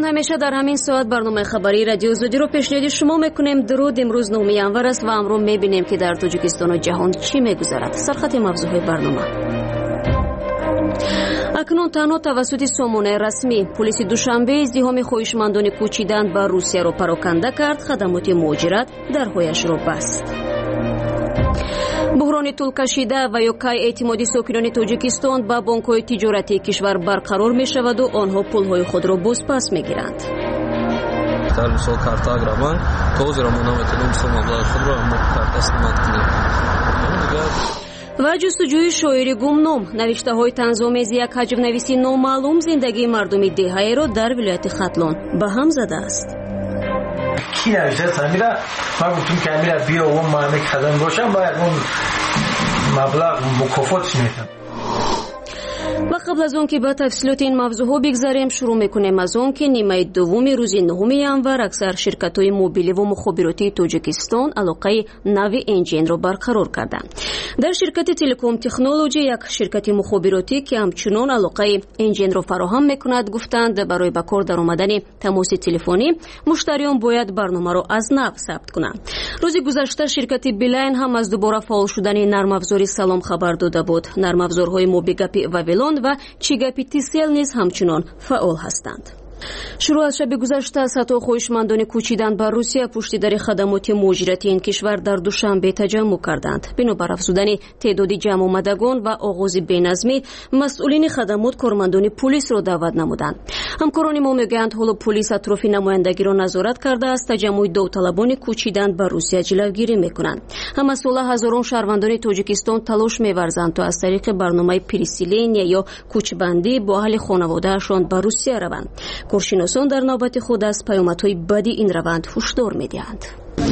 چون همیشه در همین ساعت برنامه خبری رادیو زودی رو پیشنهاد شما میکنیم. درود. امروز 9 январ است و امروز میبینیم که در تاجیکستان و جهان چی میگذرد. سرخط موضوعهای برنامه. اکنون تنها توسط سامانه رسمی پلیس دوشنبه ازدحام خواهشمندان کوچیدن به روسیه را پراکنده کرد. خدمات مهاجرت درهایش را بست. بحران طول کشیده و یکای اعتمادی ساکنان تاجیکستان به بانک‌های تجارتی کشور برقرار می شود و آنها پول‌های خود را بازپس می گیرند. و جستجوی شاعری گمنام، نوشته های طنزآمیز یک حجم‌نویسی نامعلوم زندگی مردم دهه‌ای را در ولایت ختلان به هم زده است. کی نوشته سمیرا؟ ما گفتم که امیرا بیا اون معنی خدمت باشم باید اون مبلغ مکافاتش میدم. و قبل از اون که به تفصیلات این موضوع ها بگذاریم شروع میکنیم از اون که نیمه دوم روز 9 январ اکثر شرکت‌های موبیلی و مخابراتی تاجیکستان علاقه ناوی انجین را برقرار کردند. در شرکت تلکوم تکنولوژی یک شرکت مخابراتی که همچنان علاقه انجین را فراهم میکند گفتند برای به کار درآمدن تماس تلفنی مشتریان باید برنامه را از نو ثبت کنند. روز گذشته شرکت بیلاین هم از دوباره فعال شدن نرم افزاری سلام خبر داده بود. نرم افزارهای موبیگاپی واویلون و چیگاپی تیسل نیز همچنان فعال هستند. شروع از شب گذشته صدها خواهشمندان کوچیدن به روسیه پشت در خدمات مهاجرتی این کشور در دوشنبه تجمع کردند. بنابر افزودن تعداد جمع آمدگان و آغاز بینظمی مسئولین خدمات کارمندان پلیس را دعوت نمودند. همکاران ما میگویند حالا پلیس اطراف نمایندگی را نظارت کرده است. تجمع داوطلبان کوچیدن به روسیه جلوگیری میکنند. هم مسئول هزاران شهروندان تاجیکستان تلاش می‌ورزند تا از طریق برنامه پریسیلینیا یا کوچبندی با اهل خانواده‌شان به روسیه روند. کارشناسان در نوبت خود از پیامدهای بدی این روند هشدار می‌دهند.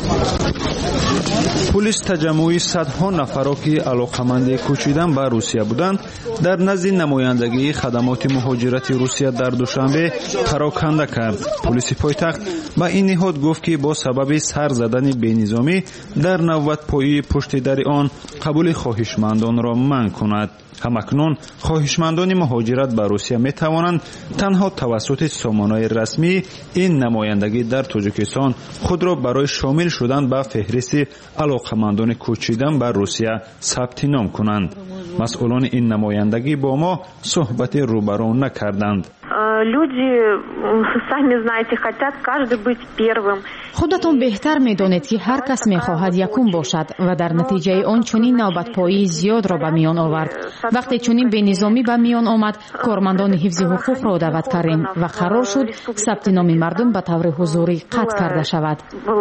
پلیس تجمع صدها نفر که علاقمند کوچیدن به روسیه بودند در نزد نمایندگی خدمات مهاجرت روسیه در دوشنبه پراکنده کرد. پلیس پایتخت با این نهاد گفت که با سبب سر زدن بینظامی در نوبت پایی پشت در آن قبول خواهشمندان را منع کند. همکنون خواهشمندان مهاجرت به روسیه می توانند تنها توسط سامانه رسمی این نمایندگی در تاجیکستان خود را برای شامل شدن به فهرست علاقمندان کوچیدن به روسیه ثبت نام کنند. مسئولان این نمایندگی با ما صحبت روبرو نکردند. люди сами знаете хотят каждый быть первым. خودتون بهتر میدونید که هر کس میخواهد یکم باشد و در نتیجه آن چنین نوبت پایی زیاد را به میان آورد. وقتی چنین به نظامی به میان آمد کارمندان حفظ حقوق را دعوت کردیم و قرار شد ثبت نام مردم به طور حضوری قطع کرده شود.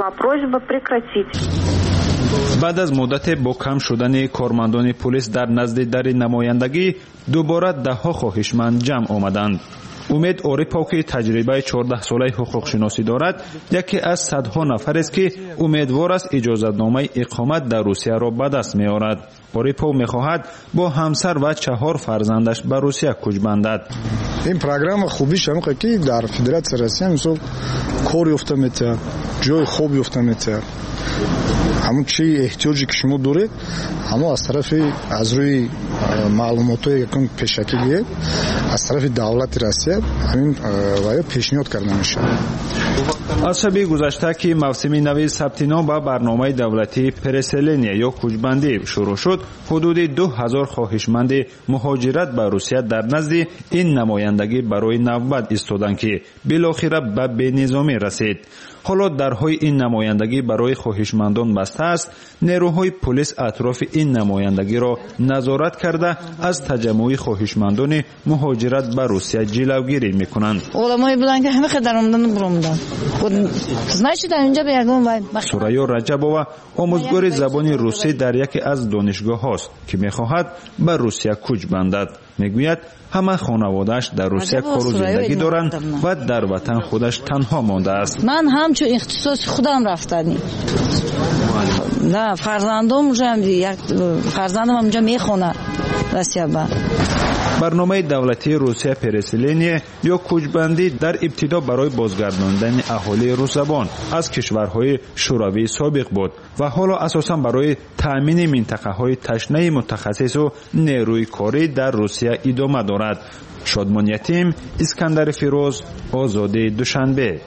بعد از مدت با کم شدن کارمندان پلیس در نزد در نمایندگی دوباره دهها خواهشمند جمع آمدند. امید عارفو که تجربه 14 ساله حقوق شناسی دارد یکی از صدها نفر است که امیدوار است اجازه‌نامه اقامت در روسیه را به دست می‌آورد. عارفو می‌خواهد با همسر و 4 فرزندش به روسیه کوچ بندد. این پروگرام خوبیش همین که در فدراسیون روسیه مثلا کار یافته می‌شه، جای خوب یافته می‌شه. همون چی احتیاجی که شما دارید اما از طرف از روی معلومات‌های یکم پیشکیه از طرف دولت روسیه همین وای پیشنهاد کرده میشه. از شب گذشته که موسم نو ثبت نام به برنامه دولتی پریسیلینیا یا کوچبندی شروع شد حدود 2000 خواهشمند مهاجرت به روسیه در نزد این نمایندگی برای نوبت ایستادند که بالاخره به بینظامی رسید. حالا درهای این نمایندگی برای خواهشمندان بسته است. نیروهای پلیس اطراف این نمایندگی را نظارت کرده از تجمع خواهشمندان مهاجرت به روسیه جلوگیری میکنند. علمای بودن که همه خدر اومدن برومدن. значит اینجا به یگان وای. سوریا رجبووا آموزگار زبان روسی در یکی از دانشگاه هاست که میخواهد به روسیه کوچ بندد. میگوید همه خانواده‌اش در روسیه کار و زندگی دارند و در وطن خودش تنها مانده است. من همچون اختصاص خودم رفتنی. نه فرزندم یک فرزندم اونجا میخونه. Россия банк. برنامه دولتی روسیه پرسلینی یا کوچبندی در ابتدا برای بازگرداندن اهالی روس‌زبان از کشورهای شوروی سابق بود و حالا اساساً برای تأمین منطقه‌های تشنه متخصص و نیروی کاری در روسیه ادامه دارد. شادمان یتیم، اسکندر فیروز، آزادی دوشنبه.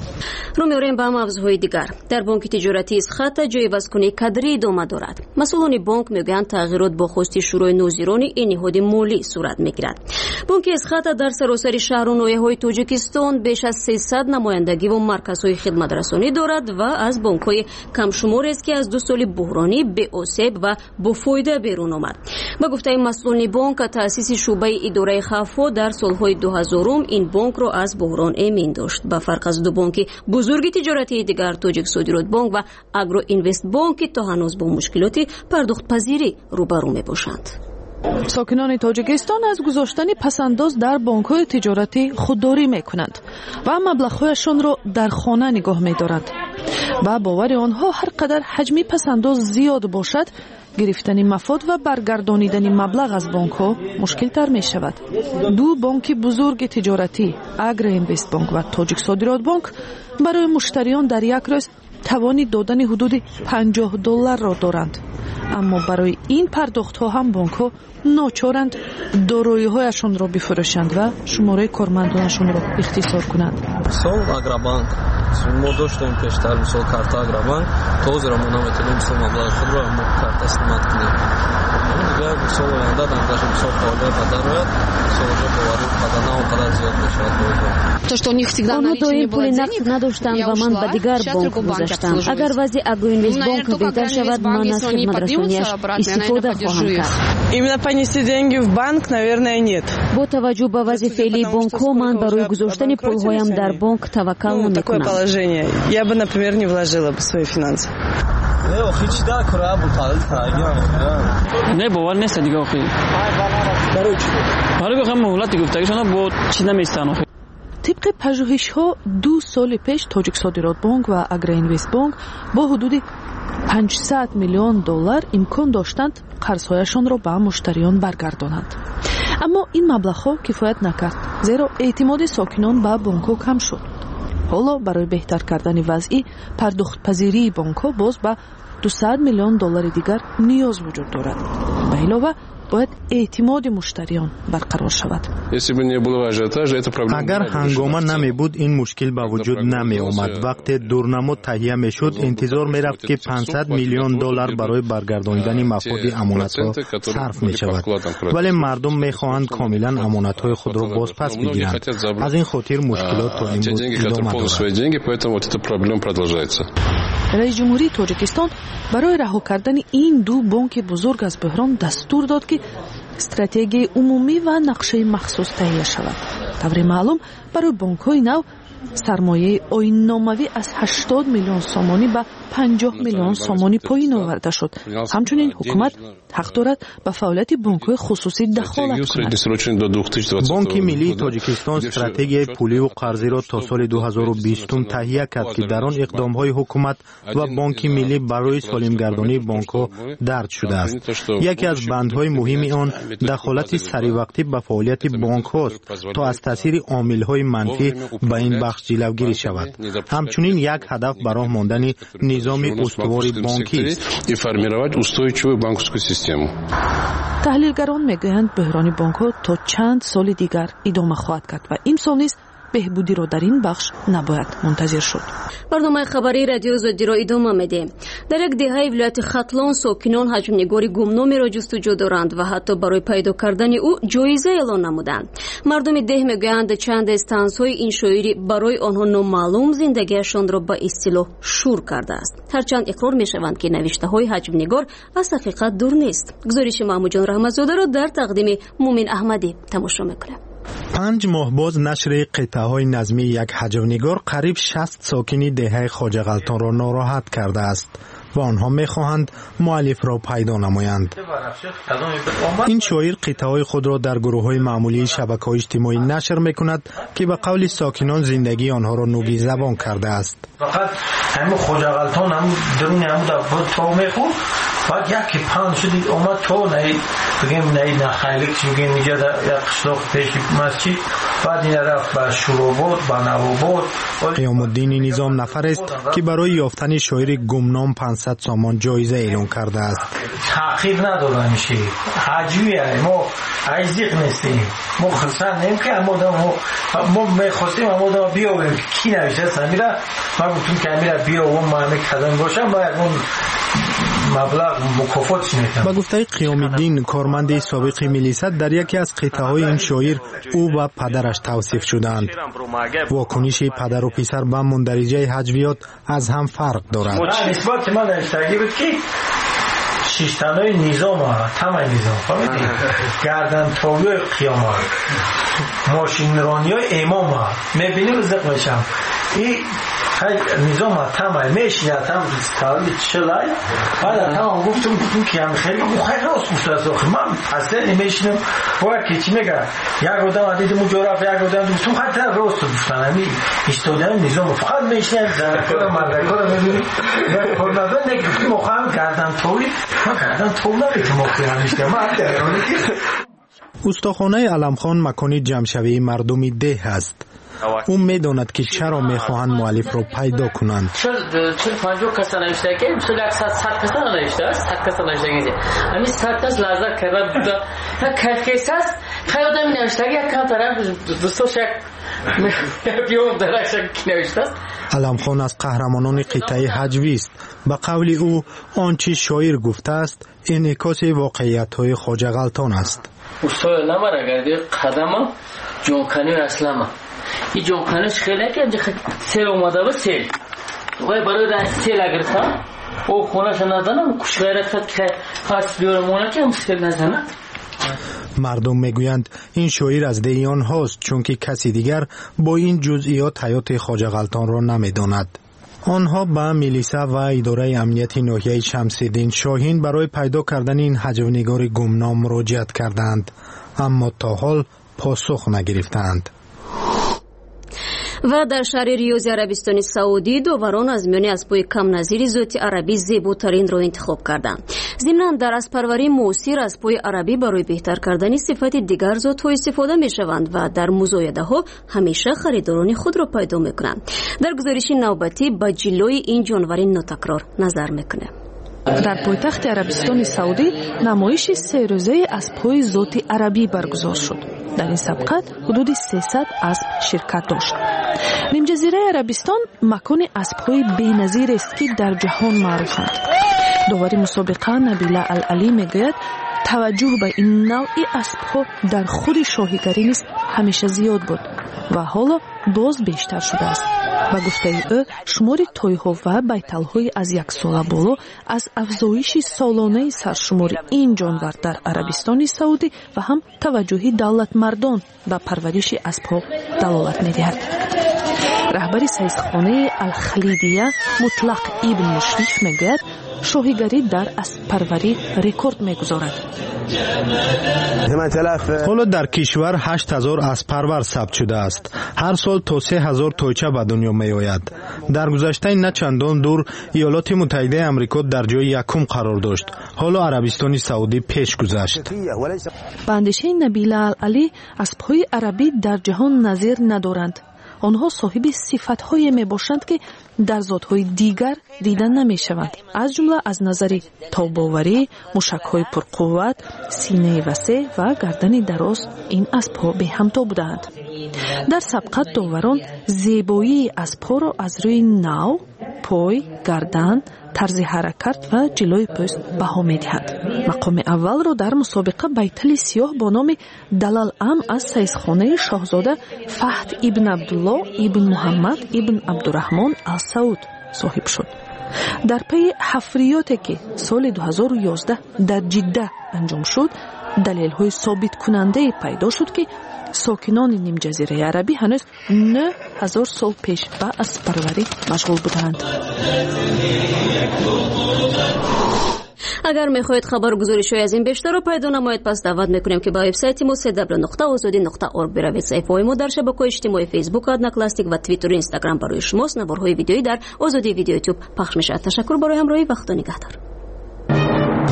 رو می‌آوریم به موضوعهای دیگر. در بانک تجارتی اسخات جایگزینی کادری ادامه دارد. مسئولان بانک میگویند تغییرات با خواست شروع نوزیران این نهاد مالی صورت میگیرد. بانک اسخات در سراسر شهر و ناحیه‌های تاجیکستان بیش از 300 نمایندگی و مرکزهای خدمت رسانی دارد و از بانک‌های کم شمار است که از 2 سال بحرانی به آسیب و با فایده بیرون آمد. با گفته مسئولان بانک تأسیس شعبه اداره خفا در سال‌های 2000 این بانک را از بحران امین داشت. با فرق از دو بانک بزرگ تجارتی دیگر تاجیک صادرات بانک و اگرو اینوست بانک تا هنوز با مشکلات پرداخت پذیری روبرو می باشند. ساکنان تاجیکستان از گذاشتن پسنداز در بانک‌های تجارتی خودداری می‌کنند و مبلغ‌هایشان را در خانه نگاه می‌دارند. و باور آنها هر قدر حجم پسنداز زیاد باشد، گرفتن مفاد و برگردانیدن مبلغ از بانک‌ها مشکل‌تر می‌شود. دو بانک بزرگ تجارتی، اگرو اینوست بانک و تاجیک صادرات بانک، برای مشتریان در یک روز توان دادن حدود $50 را دارند. اما برای این پرداخت‌ها هم بانک‌ها ناچارند دارایی‌هایشان را بفروشند و شماره کارمندانشان را اختصار کنند. سال اگربانک ما داشتیم پیشتر مثال کارت اگربانک توزیع را منوتیم مثال مبلغ خود را ما کارت استفاده کنیم. دیگه مثال آینده دانگاش مثال فعالیت دارد مثال جا باوری بدن اونقدر زیاد میشود. آنها دائم پول نقد نداشتند و من به دیگر بانک گذاشتم. اگر وضع اگرو اینوست بانک بهتر شود من از خدمت رسانیش استفاده خواهم کرد. Именно понести деньги в банк, наверное, нет. با توجه به وضع فعلی بانک‌ها من برای گذاشتن پول‌هایم در بانک توکل نمی‌کنم. Такое положение. Я бы, например, не вложила бы свои финансы. نه باور نیست دیگه آخه. برای بخوام مهلت گفتگیشون با چی نمیستن آخه. طبق پژوهش‌ها 2 سال پیش تاجیک صادرات بانک و اگرو اینوست بانک با حدود $500 میلیون امکان داشتند قرض‌هایشان را به مشتریان برگردانند. اما این مبلغ‌ها کفایت نکرد، زیرا اعتماد ساکنان به بانک‌ها کم شد. حالا برای بهتر کردن وضع پرداخت پذیری بانک‌ها باز به $200 میلیون دیگر نیاز وجود دارد. به علاوه باید اعتماد مشتریان برقرار شود. اگر هنگامه نمی بود این مشکل به وجود نمی آمد. وقتی دورنمود تهیه می شد انتظار می رفت که $500 میلیون برای برگرداندن مفاد امانت ها صرف می شود. ولی مردم می خواهند کاملا امانت های خود را باز پس بگیرند. از این خاطر مشکلات تا امروز ادامه دارد. رئیس جمهوری تاجیکستان برای رها کردن این دو بانک بزرگ از بحران دستور داد که استراتژی عمومی و نقشه مخصوص تهیه شود. طور معلوم برای بانک‌های نو سرمایه آیین‌ناموی از 80 میلیون سامانی به 50 میلیون سامانی پایین آورده شد. همچنین حکومت حق دارد به فعالیت بانک‌های خصوصی دخالت کند. بانک ملی تاجیکستان استراتژی پولی و قرضی را تا سال 2020 تهیه کرد که در آن اقدام‌های حکومت و بانک ملی برای سالمگردانی بانک‌ها درج شده است. یکی از بندهای مهم آن دخالت سریع به فعالیت بانک‌هاست تا از تاثیر عامل‌های منفی به این بخش جلوگیری شود. همچنین یک هدف برای ماندن نظام استوار بانکی است. تحلیلگران میگویند بحران بانک‌ها تا چند سال دیگر ادامه خواهد کرد و امسال نیز بهبودی را در این بخش نباید منتظر شد. برنامه خبری رادیو زدی را ادامه میدیم. در یک دهه ولایت ختلان ساکنان حجم نگاری گمنامی را جستجو دارند و حتی برای پیدا کردن او جایزه اعلان نمودند. مردم ده میگویند چند استانس‌های انشایی برای آنها نامعلوم زندگیشان را به اصطلاح شور کرده است. هرچند اقرار میشوند که نوشته‌های حجم نگار از حقیقت دور نیست. گزارش محمود جان رحمت‌زاده را در تقدیم مومن احمدی تماشا میکنیم. 5 ماه باز نشر قطعه‌های نظمی یک حجم‌نگار قریب 60 ساکنی دهه خواجه غلطان را ناراحت کرده است و آنها می‌خواهند مؤلف را پیدا نمایند. این شاعر قطعه‌های خود را در گروه‌های معمولی شبکه‌های اجتماعی نشر می‌کند که به قول ساکنان زندگی آنها را نوبی زبان کرده است. فقط همین خواجه غلطان هم درون هم در تو میخوام بعد یکی پان شدید اومد تو بگیم نخیلی که بگیم اینجا در قشلاق پیش مسجد بعد این رفت به شروبات به نوابات. قیام الدین نظام نفر است که برای یافتن شاعر گمنام 500 سامان جایزه اعلام کرده است. تحقیر نداره میشه حجویه ما عیزیق نیستیم ما خلصان نیم که ما میخواستیم اما بیاویم کی نوشته سمیره ما گفتیم که امیره بیا و ما همه کدن باشم باید اون مبلغ مکافات میتونم. با گفته قیام الدین کارمند سابق ملیست در یکی از قطعه های این شاعر او و پدرش توصیف شدند. واکنش پدر و پسر به مندرجه هجویات از هم فرق دارد. نسبت من نوشتگی بود که شیشتنهای نظام ها تمام نظام فهمیدی گردن تاوی های قیام ها ماشین رانی های امام ها میبینی رزق میشم این نظام ها تمام میشینه تمام تاوی چلای بعد تمام گفتم که هم خیلی خیلی راست گفت از آخر من اصلا نمیشینم باید که چی میگه یک آدم عدید مجارف یک آدم دوستم خیلی راست گفتن همی استودیان نظام فقط میشینه زنکار مردکار میبینی یک کارمدان نگفتیم مخواهم گردن تاوی ما کردن طولایی که ما خیانشته ما استخانه علمخان مکانی جمعشوی مردمی ده است. او میداند که چرا میخواهند مؤلف را پیدا کنند. 40-50 کس نوشته که مثل 100 کس نوشته است 100 کس نوشته که همین 100 کس لحظه کرده بوده تا کیس است خیلی آدمی نوشته یک کم طرف دوستاش بیام درش نوشته است. علمخان از قهرمانان قطعه هجوی است. به قول او آنچه شاعر گفته است انعکاس واقعیت‌های خواجه غلطان است. استاد نمره گردی قدم جونکنی اسلام این جونکنش خیلی که سیل اومده بود سیل وای برای سیل اگر تا او خونش ندانم کش غیرت که خاص بیارمونه که مشکل نزنه. مردم میگویند این شاعر از دیان هاست چون که کسی دیگر با این جزئیات حیات خواجه غلطان را نمیداند. آنها به ملیسه و اداره امنیت ناحیه شمس‌الدین شاهین برای پیدا کردن این هجونگار گمنام مراجعت کردند اما تا حال پاسخ نگرفتند. و در شهر ریاض عربستان سعودی داوران از میان اسب‌های کم نظیر ذات عربی زیباترین را انتخاب کردند. ضمناً در اسب‌پروری موثر اسب‌های عربی برای بهتر کردن صفات دیگر ذات‌ها استفاده می‌شوند و در مزایده‌ها همیشه خریداران خود را پیدا می‌کنند. در گزارش نوبتی با جلوی این جانورین ناتکرار نظر می‌کنه. در پایتخت عربستان سعودی نمایش 3 روزه اسب‌های ذات عربی برگزار شد. در این سبقت حدود 300 اسب شرکت داشت. نیم جزیره عربستان مکان اسب‌های بی‌نظیر است که در جهان معروفند. داور مسابقه نبیله العلی میگوید توجه به این نوع اسب‌ها در خود شاهیگری نیز همیشه زیاد بود و حالا باز بیشتر شده است. با گفته او شمار توی‌ها و بیتل‌های از 1 ساله بالا از افزایش سالانه سرشمار این جانور در عربستان سعودی و هم توجه دولت مردان به پرورش اسب‌ها دلالت می‌دهد. رهبر سیزخانه الخلیدیه مطلق ابن مشریف میگوید شاهیگری در اسب پروری رکورد میگذارد. حالا در کشور 8000 اسب پرور ثبت شده است. هر سال تا 3000 تویچه به دنیا می آید. در گذشته نه چندان دور ایالات متحده آمریکا در جای یکم قرار داشت. حالا عربستان سعودی پیش گذشت. به اندیشه نبیله العلی اسب‌های عربی در جهان نظیر ندارند. آنها صاحب صفت‌های میباشند که در ذات‌های دیگر دیده نمی‌شوند. از جمله از نظر تاب‌آوری، موشک‌های پرقوت، سینه وسیع و گردن دراز این اسب‌ها به همتا بودند. در سبقت داوران زیبایی اسب‌ها را از روی نو، پای، گردن، طرز حرکت و جلوی پوست بها می‌دهند. مقام اول را در مسابقه بیتل سیاه با نام دلال ام از سیزخانه شاهزاده فهد ابن عبدالله ابن محمد ابن عبدالرحمن السعود صاحب شد. در پی حفریاتی که سال 2011 در جده انجام شد دلیل‌های ثابت کننده پیدا شد که ساکنان نیم جزیره عربی هنوز 9000 سال پیش به اسب‌پروری مشغول بودند. اگر میخواهید خبر گزارش‌های از این بیشتر را پیدا نمایید پس دعوت میکنیم که به وبسایت ما www.azadi.org بروید. صفحه‌های ما در شبکه‌های اجتماعی فیسبوک، ادناکلاستیک و توییتر و اینستاگرام برای شماست. نوارهای ویدیویی در آزادی ویدیو یوتیوب پخش میشه. تشکر برای همراهی. وقت و نگهدار.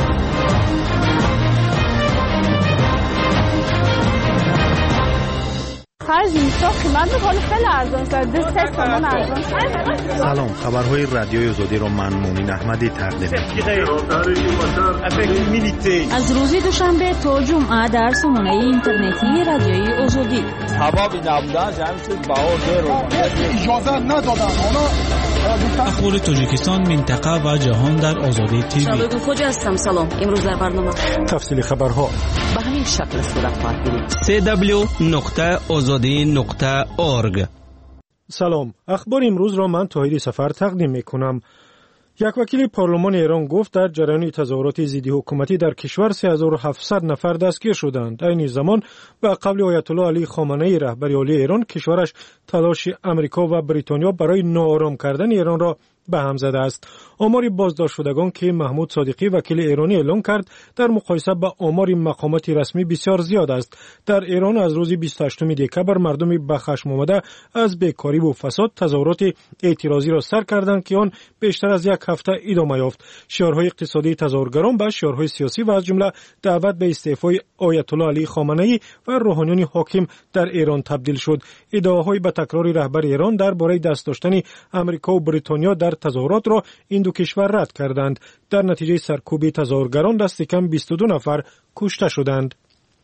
هر جنسا قیمت میکنه خیلی ارزان شده 3 تومان ارزان. سلام، خبرهای رادیوی آزادی را من مونین احمدی تقدیم می‌کنم. از روز دوشنبه تا جمعه در سامانه اینترنتی رادیوی آزادی. اخبار تاجیکستان، منطقه و جهان در آزادی تیوی. شادو خوجا هستم. سلام. امروز در برنامه تفصیل خبرها به همین شکل صورت خواهد گرفت. www.azadi.org. سلام، اخبار امروز را من طاهری سفر تقدیم میکنم. یک وکیل پارلمان ایران گفت در جریان تظاهرات ضد حکومتی در کشور 3700 نفر دستگیر شدند. در این زمان با قبل آیت الله علی خامنه‌ای رهبر عالی ایران کشورش تلاش امریکا و بریتانیا برای ناآرام کردن ایران را به هم زده است. آمار بازداشت شدگان که محمود صادقی وکیل ایرانی اعلام کرد در مقایسه با آمار مقامات رسمی بسیار زیاد است. در ایران از روز 28 دکبر مردم به خشم آمده از بیکاری و فساد تظاهرات اعتراضی را سر کردند که آن بیشتر از یک هفته ادامه یافت. شعارهای اقتصادی تظاهرگران به شعارهای سیاسی و از جمله دعوت به استعفای آیت الله علی خامنه‌ای و روحانیون حاکم در ایران تبدیل شد. ادعاهای به تکرار رهبر ایران درباره دست داشتن امریکا و بریتانیا در تظاهرات را این دو کشور رد کردند. در نتیجه سرکوب تظاهرگران دست کم 22 نفر کشته شدند.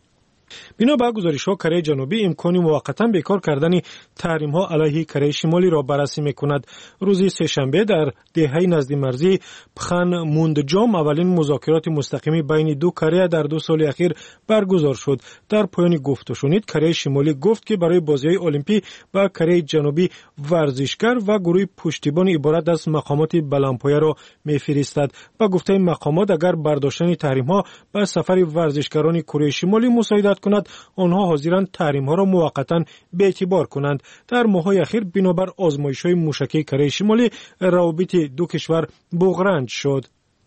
بنا به گزارش‌ها کره جنوبی امکان موقتا بیکار کردن تحریم‌ها علیه کره شمالی را بررسی می‌کند. روز سه‌شنبه در دهه نزد مرزی پخن موندجام اولین مذاکرات مستقیمی بین دو کره در 2 سال اخیر برگزار شد. در پایان گفت و شنید کره شمالی گفت که برای بازی‌های المپیک با کره جنوبی ورزشکار و گروه پشتیبان عبارت از مقامات بلندپایه را می‌فرستد. با گفته مقامات اگر برداشتن تحریم‌ها به سفر ورزشکاران کره شمالی مساعدت کند، آنها حاضرند تحریم‌ها را موقتا به اعتبار کنند. در ماه‌های اخیر بنابر آزمایش‌های موشکی کره شمالی روابط دو کشور بغرنج شد.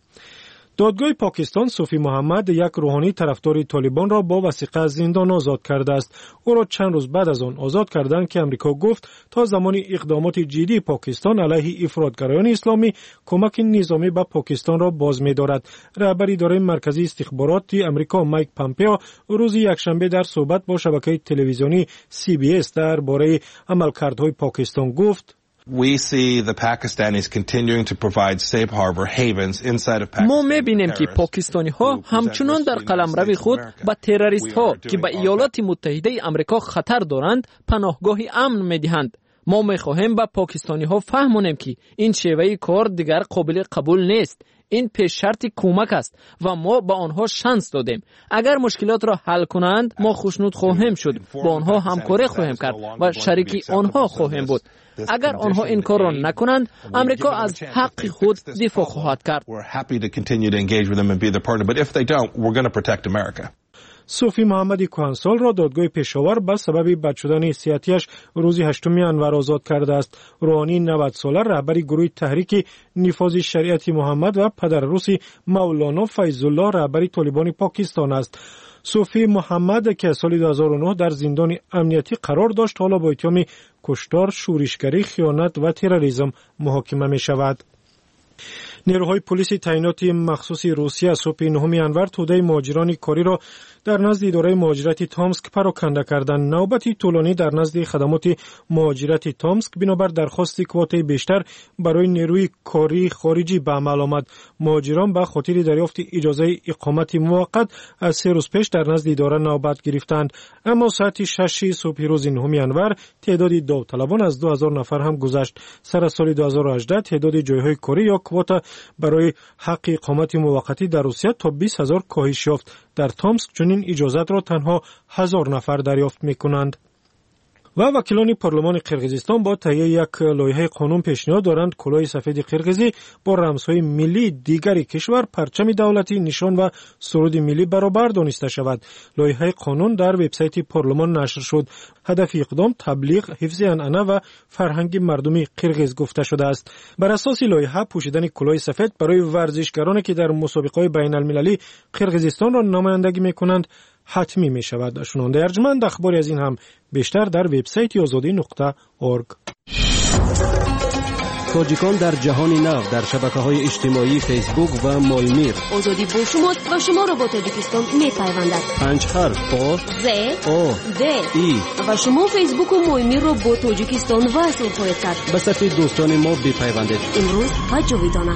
دادگاه پاکستان صوفی محمد یک روحانی طرفدار طالبان را با وثیقه از زندان آزاد کرده است. او را چند روز بعد از آن آزاد کردند که امریکا گفت تا زمان اقدامات جدی پاکستان علیه افراطگرایان اسلامی کمک نظامی به پاکستان را باز می‌دارد. رهبر اداره مرکزی استخباراتی امریکا مایک پامپئو روز یکشنبه در صحبت با شبکه تلویزیونی CBS درباره عملکردهای پاکستان گفت: We see the Pakistanis continuing to provide safe harbor havens inside of Pakistan. ما می‌بینیم که پاکستانی ها همچنان در قلمرو خود به تروریست ها که به ایالات متحده آمریکا خطر دارند پناهگاهی امن می‌دهند. ما می‌خواهیم به پاکستانی ها فهمانیم که این شیوه کار دیگر قابل قبول نیست. این پیش شرط کمک است و ما با آنها شانس دادیم. اگر مشکلات را حل کنند ما خوشنود خواهیم شد، با آنها همکاری خواهیم کرد و شریک آنها خواهیم بود. اگر آنها این کار را نکنند امریکا از حق خود دفاع خواهد کرد. صوفی محمدی کهنسال را دادگاه پشاور به سبب بد شدن صحتیش روز 8 انور آزاد کرده است. روحانی 90 ساله رهبر گروه تحریک نفاذ شریعت محمد و پدر روسی مولانا فیض الله رهبر طالبان پاکستان است. صوفی محمد که سال 2009 در زندان امنیتی قرار داشت حالا با اتهام کشتار، شورشگری، خیانت و تروریسم محاکمه می شود. نیروهای پلیس تعیناتی مخصوص روسیه صبح 9 انور توده مهاجران کاری را در نزد اداره مهاجرت تامسک پراکنده کردند. نوبتی طولانی در نزد خدمات مهاجرت تامسک بنابر درخواست کوته بیشتر برای نیروی کاری خارجی به عمل آمد. مهاجران به خاطر دریافت اجازه اقامت موقت از 3 روز پیش در نزد اداره نوبت گرفتند، اما ساعت 6 صبح روز 9 انور تعداد داوطلبان از 2000 نفر هم گذشت. سر سال 2018 تعداد جایهای کاری یا کوتا برای حق اقامت موقتی در روسیه تا 20000 کاهش یافت. در تامسک چنین اجازت را تنها 1000 نفر دریافت می‌کنند. و وکیلان پارلمان قرقیزستان با تهیه یک لایحه قانون پیشنهاد دارند کلاه سفید قرقیزی با رمزهای ملی دیگری کشور، پرچم دولتی، نشان و سرود ملی برابر دانسته شود. لایحه قانون در وبسایت پارلمان نشر شد. هدف اقدام تبلیغ، حفظ عنعنه و فرهنگ مردمی قرقیز گفته شده است. بر اساس لایحه پوشیدن کلاه سفید برای ورزشکارانی که در مسابقات بین‌المللی قرقیزستان را نمایندگی می‌کنند حتمی می شود. شنونده ارجمند، اخباری از این هم بیشتر در وبسایت azadi.org. تاجیکان در جهان نو در شبکه‌های اجتماعی فیسبوک و مالمیر. آزادی با شماست و شما را با تاجیکستان می‌پیوندد. 5 حرف آ ز او د ای و شما فیسبوک و مالمیر را با تاجیکستان وصل خواهید کرد. به صفحه دوستان ما بپیوندید. امروز و جاویدانه.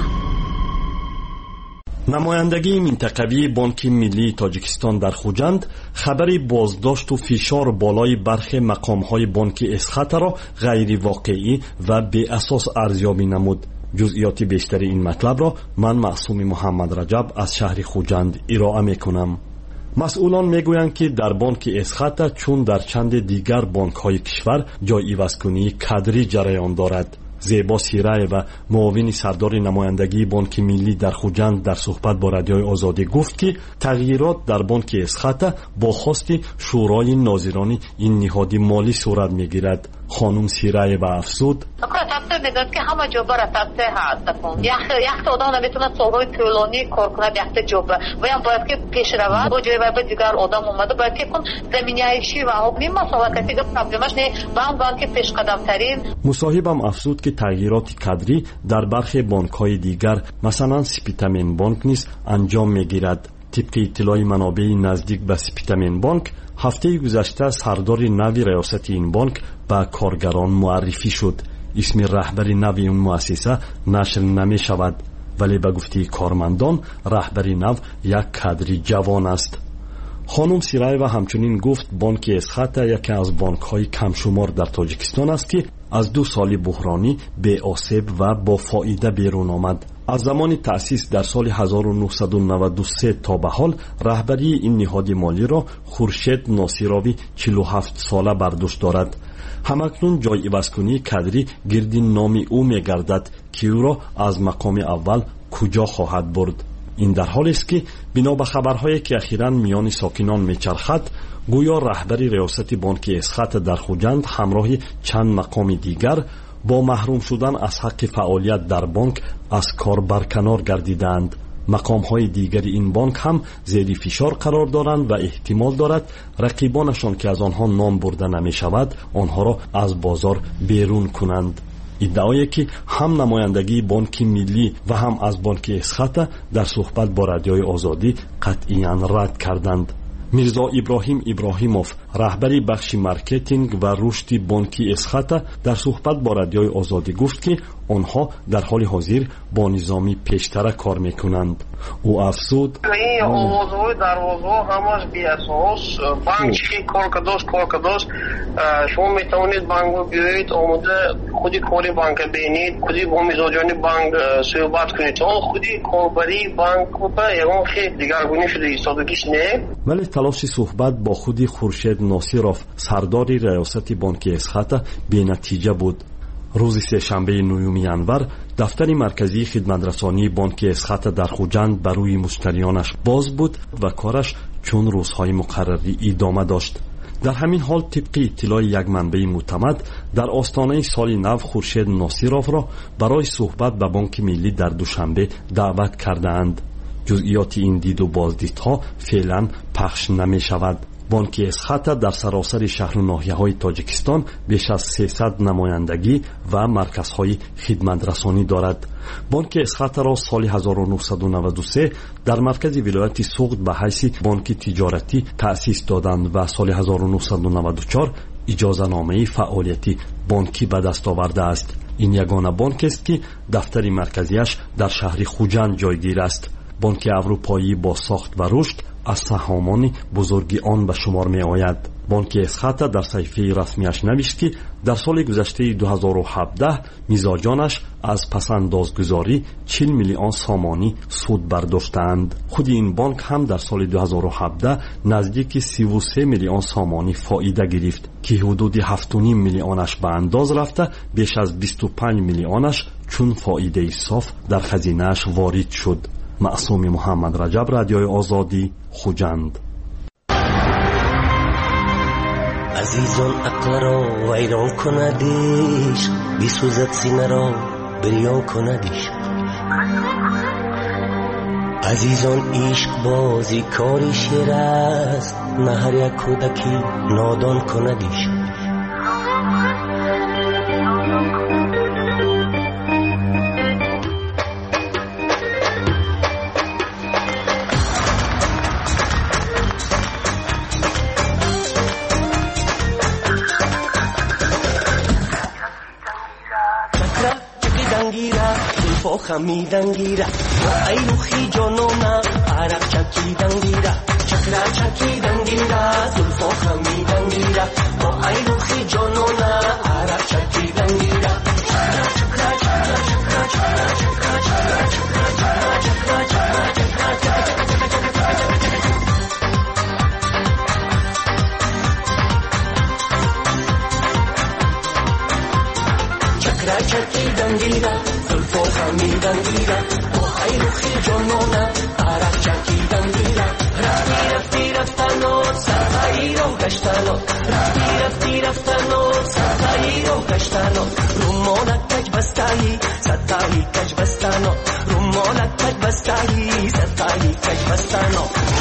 نمایندگی منطقوی بانک ملی تاجیکستان در خوجند خبری بازداشت و فشار بالای برخی مقام‌های بانک اسخط را غیر واقعی و بی اساس ارزیابی نمود. جزئیات بیشتری این مطلب را من معصوم محمد رجب از شهر خوجند ارائه می‌کنم. مسئولان میگویند که در بانک اسخط چون در چند دیگر بانک‌های کشور جای عوض‌کنی کادری جریان دارد. زیبا سیرای و معاون سردار نمایندگی بانک ملی در خوجند در صحبت با رادیوی آزادی گفت که تغییرات در بانک اسخط با خواست شورای ناظران این نهاد مالی صورت میگیرد. خانم سیرای و افزود تفسیر میداد که همه جوبه را تفسیر هست کن یک آدم نمیتونه سالهای طولانی کار کنه یک جوبه و هم باید که پیش رود با جوبه به دیگر آدم اومده باید که کن زمینیایشی و حکمی مسئله کسی که پرابلمش نه و هم بانک پیش قدم ترین. مصاحبم افزود که تغییرات کادری در برخی بانک‌های دیگر مثلا سپیتامین بانک نیز انجام میگیرد. طبق اطلاع منابع نزدیک به سپیتامین بانک هفته گذشته سردار نوی ریاست این بانک به کارگران معرفی شد. اسم رهبر نوی اون مؤسسه نشر نمی شود ولی به گفته کارمندان رهبر نو یک کادری جوان است. خانم سیرای و همچنین گفت بانک اسخط یکی از بانک‌های کم شمار در تاجیکستان است که از 2 سال بحرانی بی آسیب و با فایده بیرون آمد. از زمان تأسیس در سال 1993 تا به حال رهبری این نهاد مالی را خورشید ناصراوی 47 ساله بر دوش دارد. همکنون جای عوض‌کنی کادری گرد نام او می‌گردد که او را از مقام اول کجا خواهد برد. این در حالی است که بنا به خبرهایی که اخیراً میان ساکنان میچرخد گویا رهبری ریاست بانک اسخط در خوجند همراه چند مقام دیگر با محروم شدن از حق فعالیت در بانک از کار برکنار گردیدند. مقام‌های دیگر این بانک هم زیر فشار قرار دارند و احتمال دارد رقیبانشان که از آنها نام برده نمی شود آنها را از بازار بیرون کنند. ادعایی که هم نمایندگی بانک ملی و هم از بانک اسخط در صحبت با رادیوی آزادی قطعاً رد کردند. میرزا ابراهیم ابراهیموف رهبری بخش مارکتینگ و رشد بانک اسخط در صحبت با رادیوی آزادی گفت که آنها در حال حاضر با نظامی پیشتر کار میکنند. او افزود این آوازهای دروازها همش بی اساس بانک چی کار کداش شما میتونید بانک رو بیایید آموده خودی کاری بانک بینید خودی با مزاجان بانک صحبت کنید چون خودی کاربری بانک رو به خیلی دیگرگونی شده ایستادگیش نه. ولی تلاش صحبت با خودی خورشید ناصراف سردار ریاست بانک اسخط بی نتیجه بود. روز سه‌شنبه 9 ینور دفتر مرکزی خدمترسانی بانک اسخط در خوجند بر روی مشتریانش باز بود و کارش چون روزهای مقرری ادامه داشت. در همین حال طبق اطلاع یک منبع معتمد در آستانه سال نو خورشید ناصراف را برای صحبت به بانک ملی در دوشنبه دعوت کردند. جزئیات این دید و بازدیدها فعلا پخش نمی شود. بانک اسخط در سراسر شهر و ناحیه‌های تاجیکستان بیش از 300 نمایندگی و مرکزهای خدمت رسانی دارد. بانک اسخط را سال 1993 در مرکز ولایت سوغد به حیث بانک تجارتی تأسیس دادند و سال 1994 اجازه نامه فعالیتی بانکی به دست آورده است. این یگانه بانک است که دفتر مرکزیش در شهر خوجند جایگیر است. بانک اروپایی با ساخت و رشد از سهامان بزرگی آن به شمار می آید. بانک اسخط در صحیفه رسمیش نوشت که در سال گذشته 2017 میزاجانش از پس‌اندازگذاری 40 میلیون سامانی سود برداشتند. خود این بانک هم در سال 2017 نزدیک 33 میلیون سامانی فایده گرفت که حدود 7.5 میلیونش به انداز رفته بیش از 25 میلیونش چون فایده صاف در خزینه‌اش وارد شد. معصوم محمد رجب رادیوی آزادی خوجند. عزیزان عقل را ویران کندیش بیسوزد سینه را بریان کندیش عزیزان عشق بازی کاری شیر است نه هر یک کودکی نادان کندیش زلفا خمیدن گیره ای روخی جانانه عرق چکیدن گیره چکره چکیدن گیره زلفا خمیدن گیره ای روخی جانانه عرق چکیدن گیره چکیدن گیره زلفا خمیدن گیره ای روخی جانانه عرق چکیدن گیره رفتی رفتنو سرخایی رو گشتنو رفتی رفتنو سرخایی رو گشتنو رومانک کج بستایی ستایی کج بستنو رومانک کج بستایی ستایی کج بستنو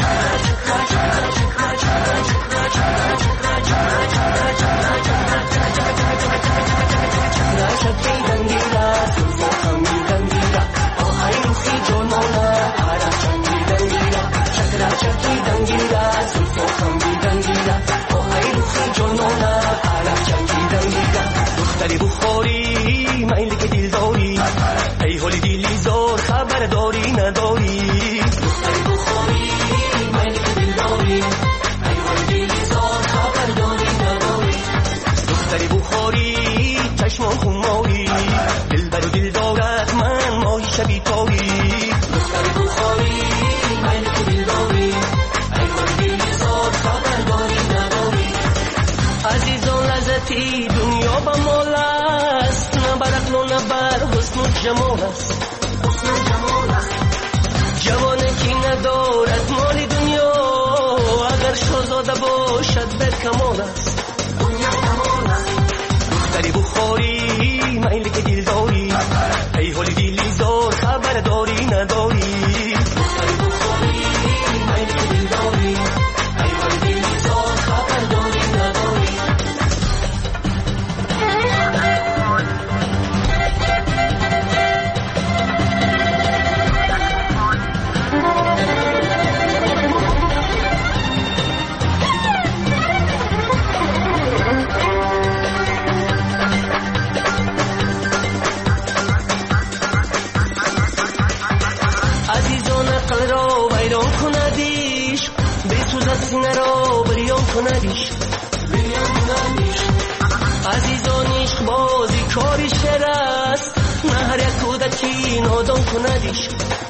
چکیدن گیره زلفا خمیدن گیره ای روخی جانانه عرق چکیدن گیره چکیدن گیره زلفا خمیدن گیره ای روخی جانانه عرق چکیدن گیره دختری بخاری میلی که دل داری ای حالی دیلی زار خبر داری نداری دختری بخاری میلی که دل داری ای حالی دیلی زار خبر داری نداری دختری بخاری چشم خماری دل بر و دل دارد من ماهی شبی تاری دختری بخاری میلی که دل داری ای حالی دیلی زار خبر داری نداری عزیزان لذتی دنیا با مال است نه بر عقل و نه بر حسن و جمال است جوانه که ندارد مال دنیا اگر شاهزاده باشد به کمال است دختری بخاری میلی که دل داری ای حالی دیلی زار خبر داری نداری دختری بخاری میلی که دل داری ای حالی دیلی زار خبر داری نداری سینه را بریان کندیش عزیزان عشق بازی کاری شر است نه هر یک کودکی نادان کندیش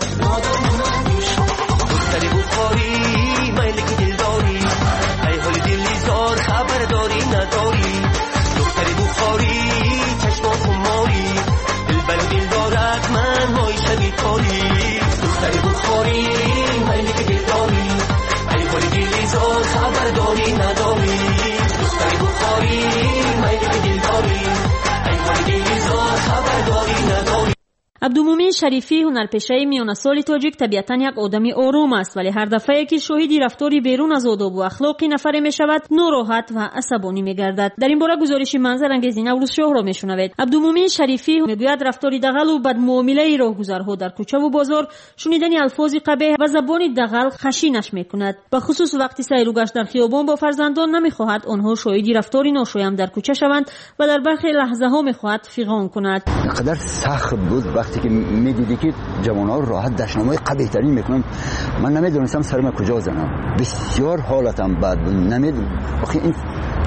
دختری بخاری میلی که دل داری ای حالی دلی زار خبر داری نداری دختری بخاری چشم خماری دل بر دل دارد من مای شبی تاری دختری بخاری میلی که دل داری ای حالی دلی زار خبر داری نداری دختری بخاری میلی که دل داری ای حالی دلی زار خبر داری نداری. عبدالمومن شریفی هنرپیشه میان سال تاجیک طبیعتاً یک آدمی آروم است، ولی هر دفعه که شاهدی رفتاری بیرون از آداب و اخلاقی نفری می شود ناراحت و عصبانی می گردد. در این باره گزارش منظر انگیز نوروز شاه را می شنوید. عبدالمومن شریفی می گوید رفتاری دغل و بدمعامله راهگذرها در کوچه و بازار شنیدن الفاظ قبیح و زبان دغل خشینش می کند. به خصوص وقتی سیر و گشت در خیابان با فرزندان نمی خواهد آنها شاهدی رفتاری ناشایست در کوچه شوند و در برخی لحظه ها می خواهد فیغان کند. قدر سخت بود وقتی که میدیدی که جوان‌ها راحت دشنامه‌های قبیح‌تری میکنن. من نمیدونستم سرم کجا زنم. بسیار حالتم بد بود. نمیدونم آخه این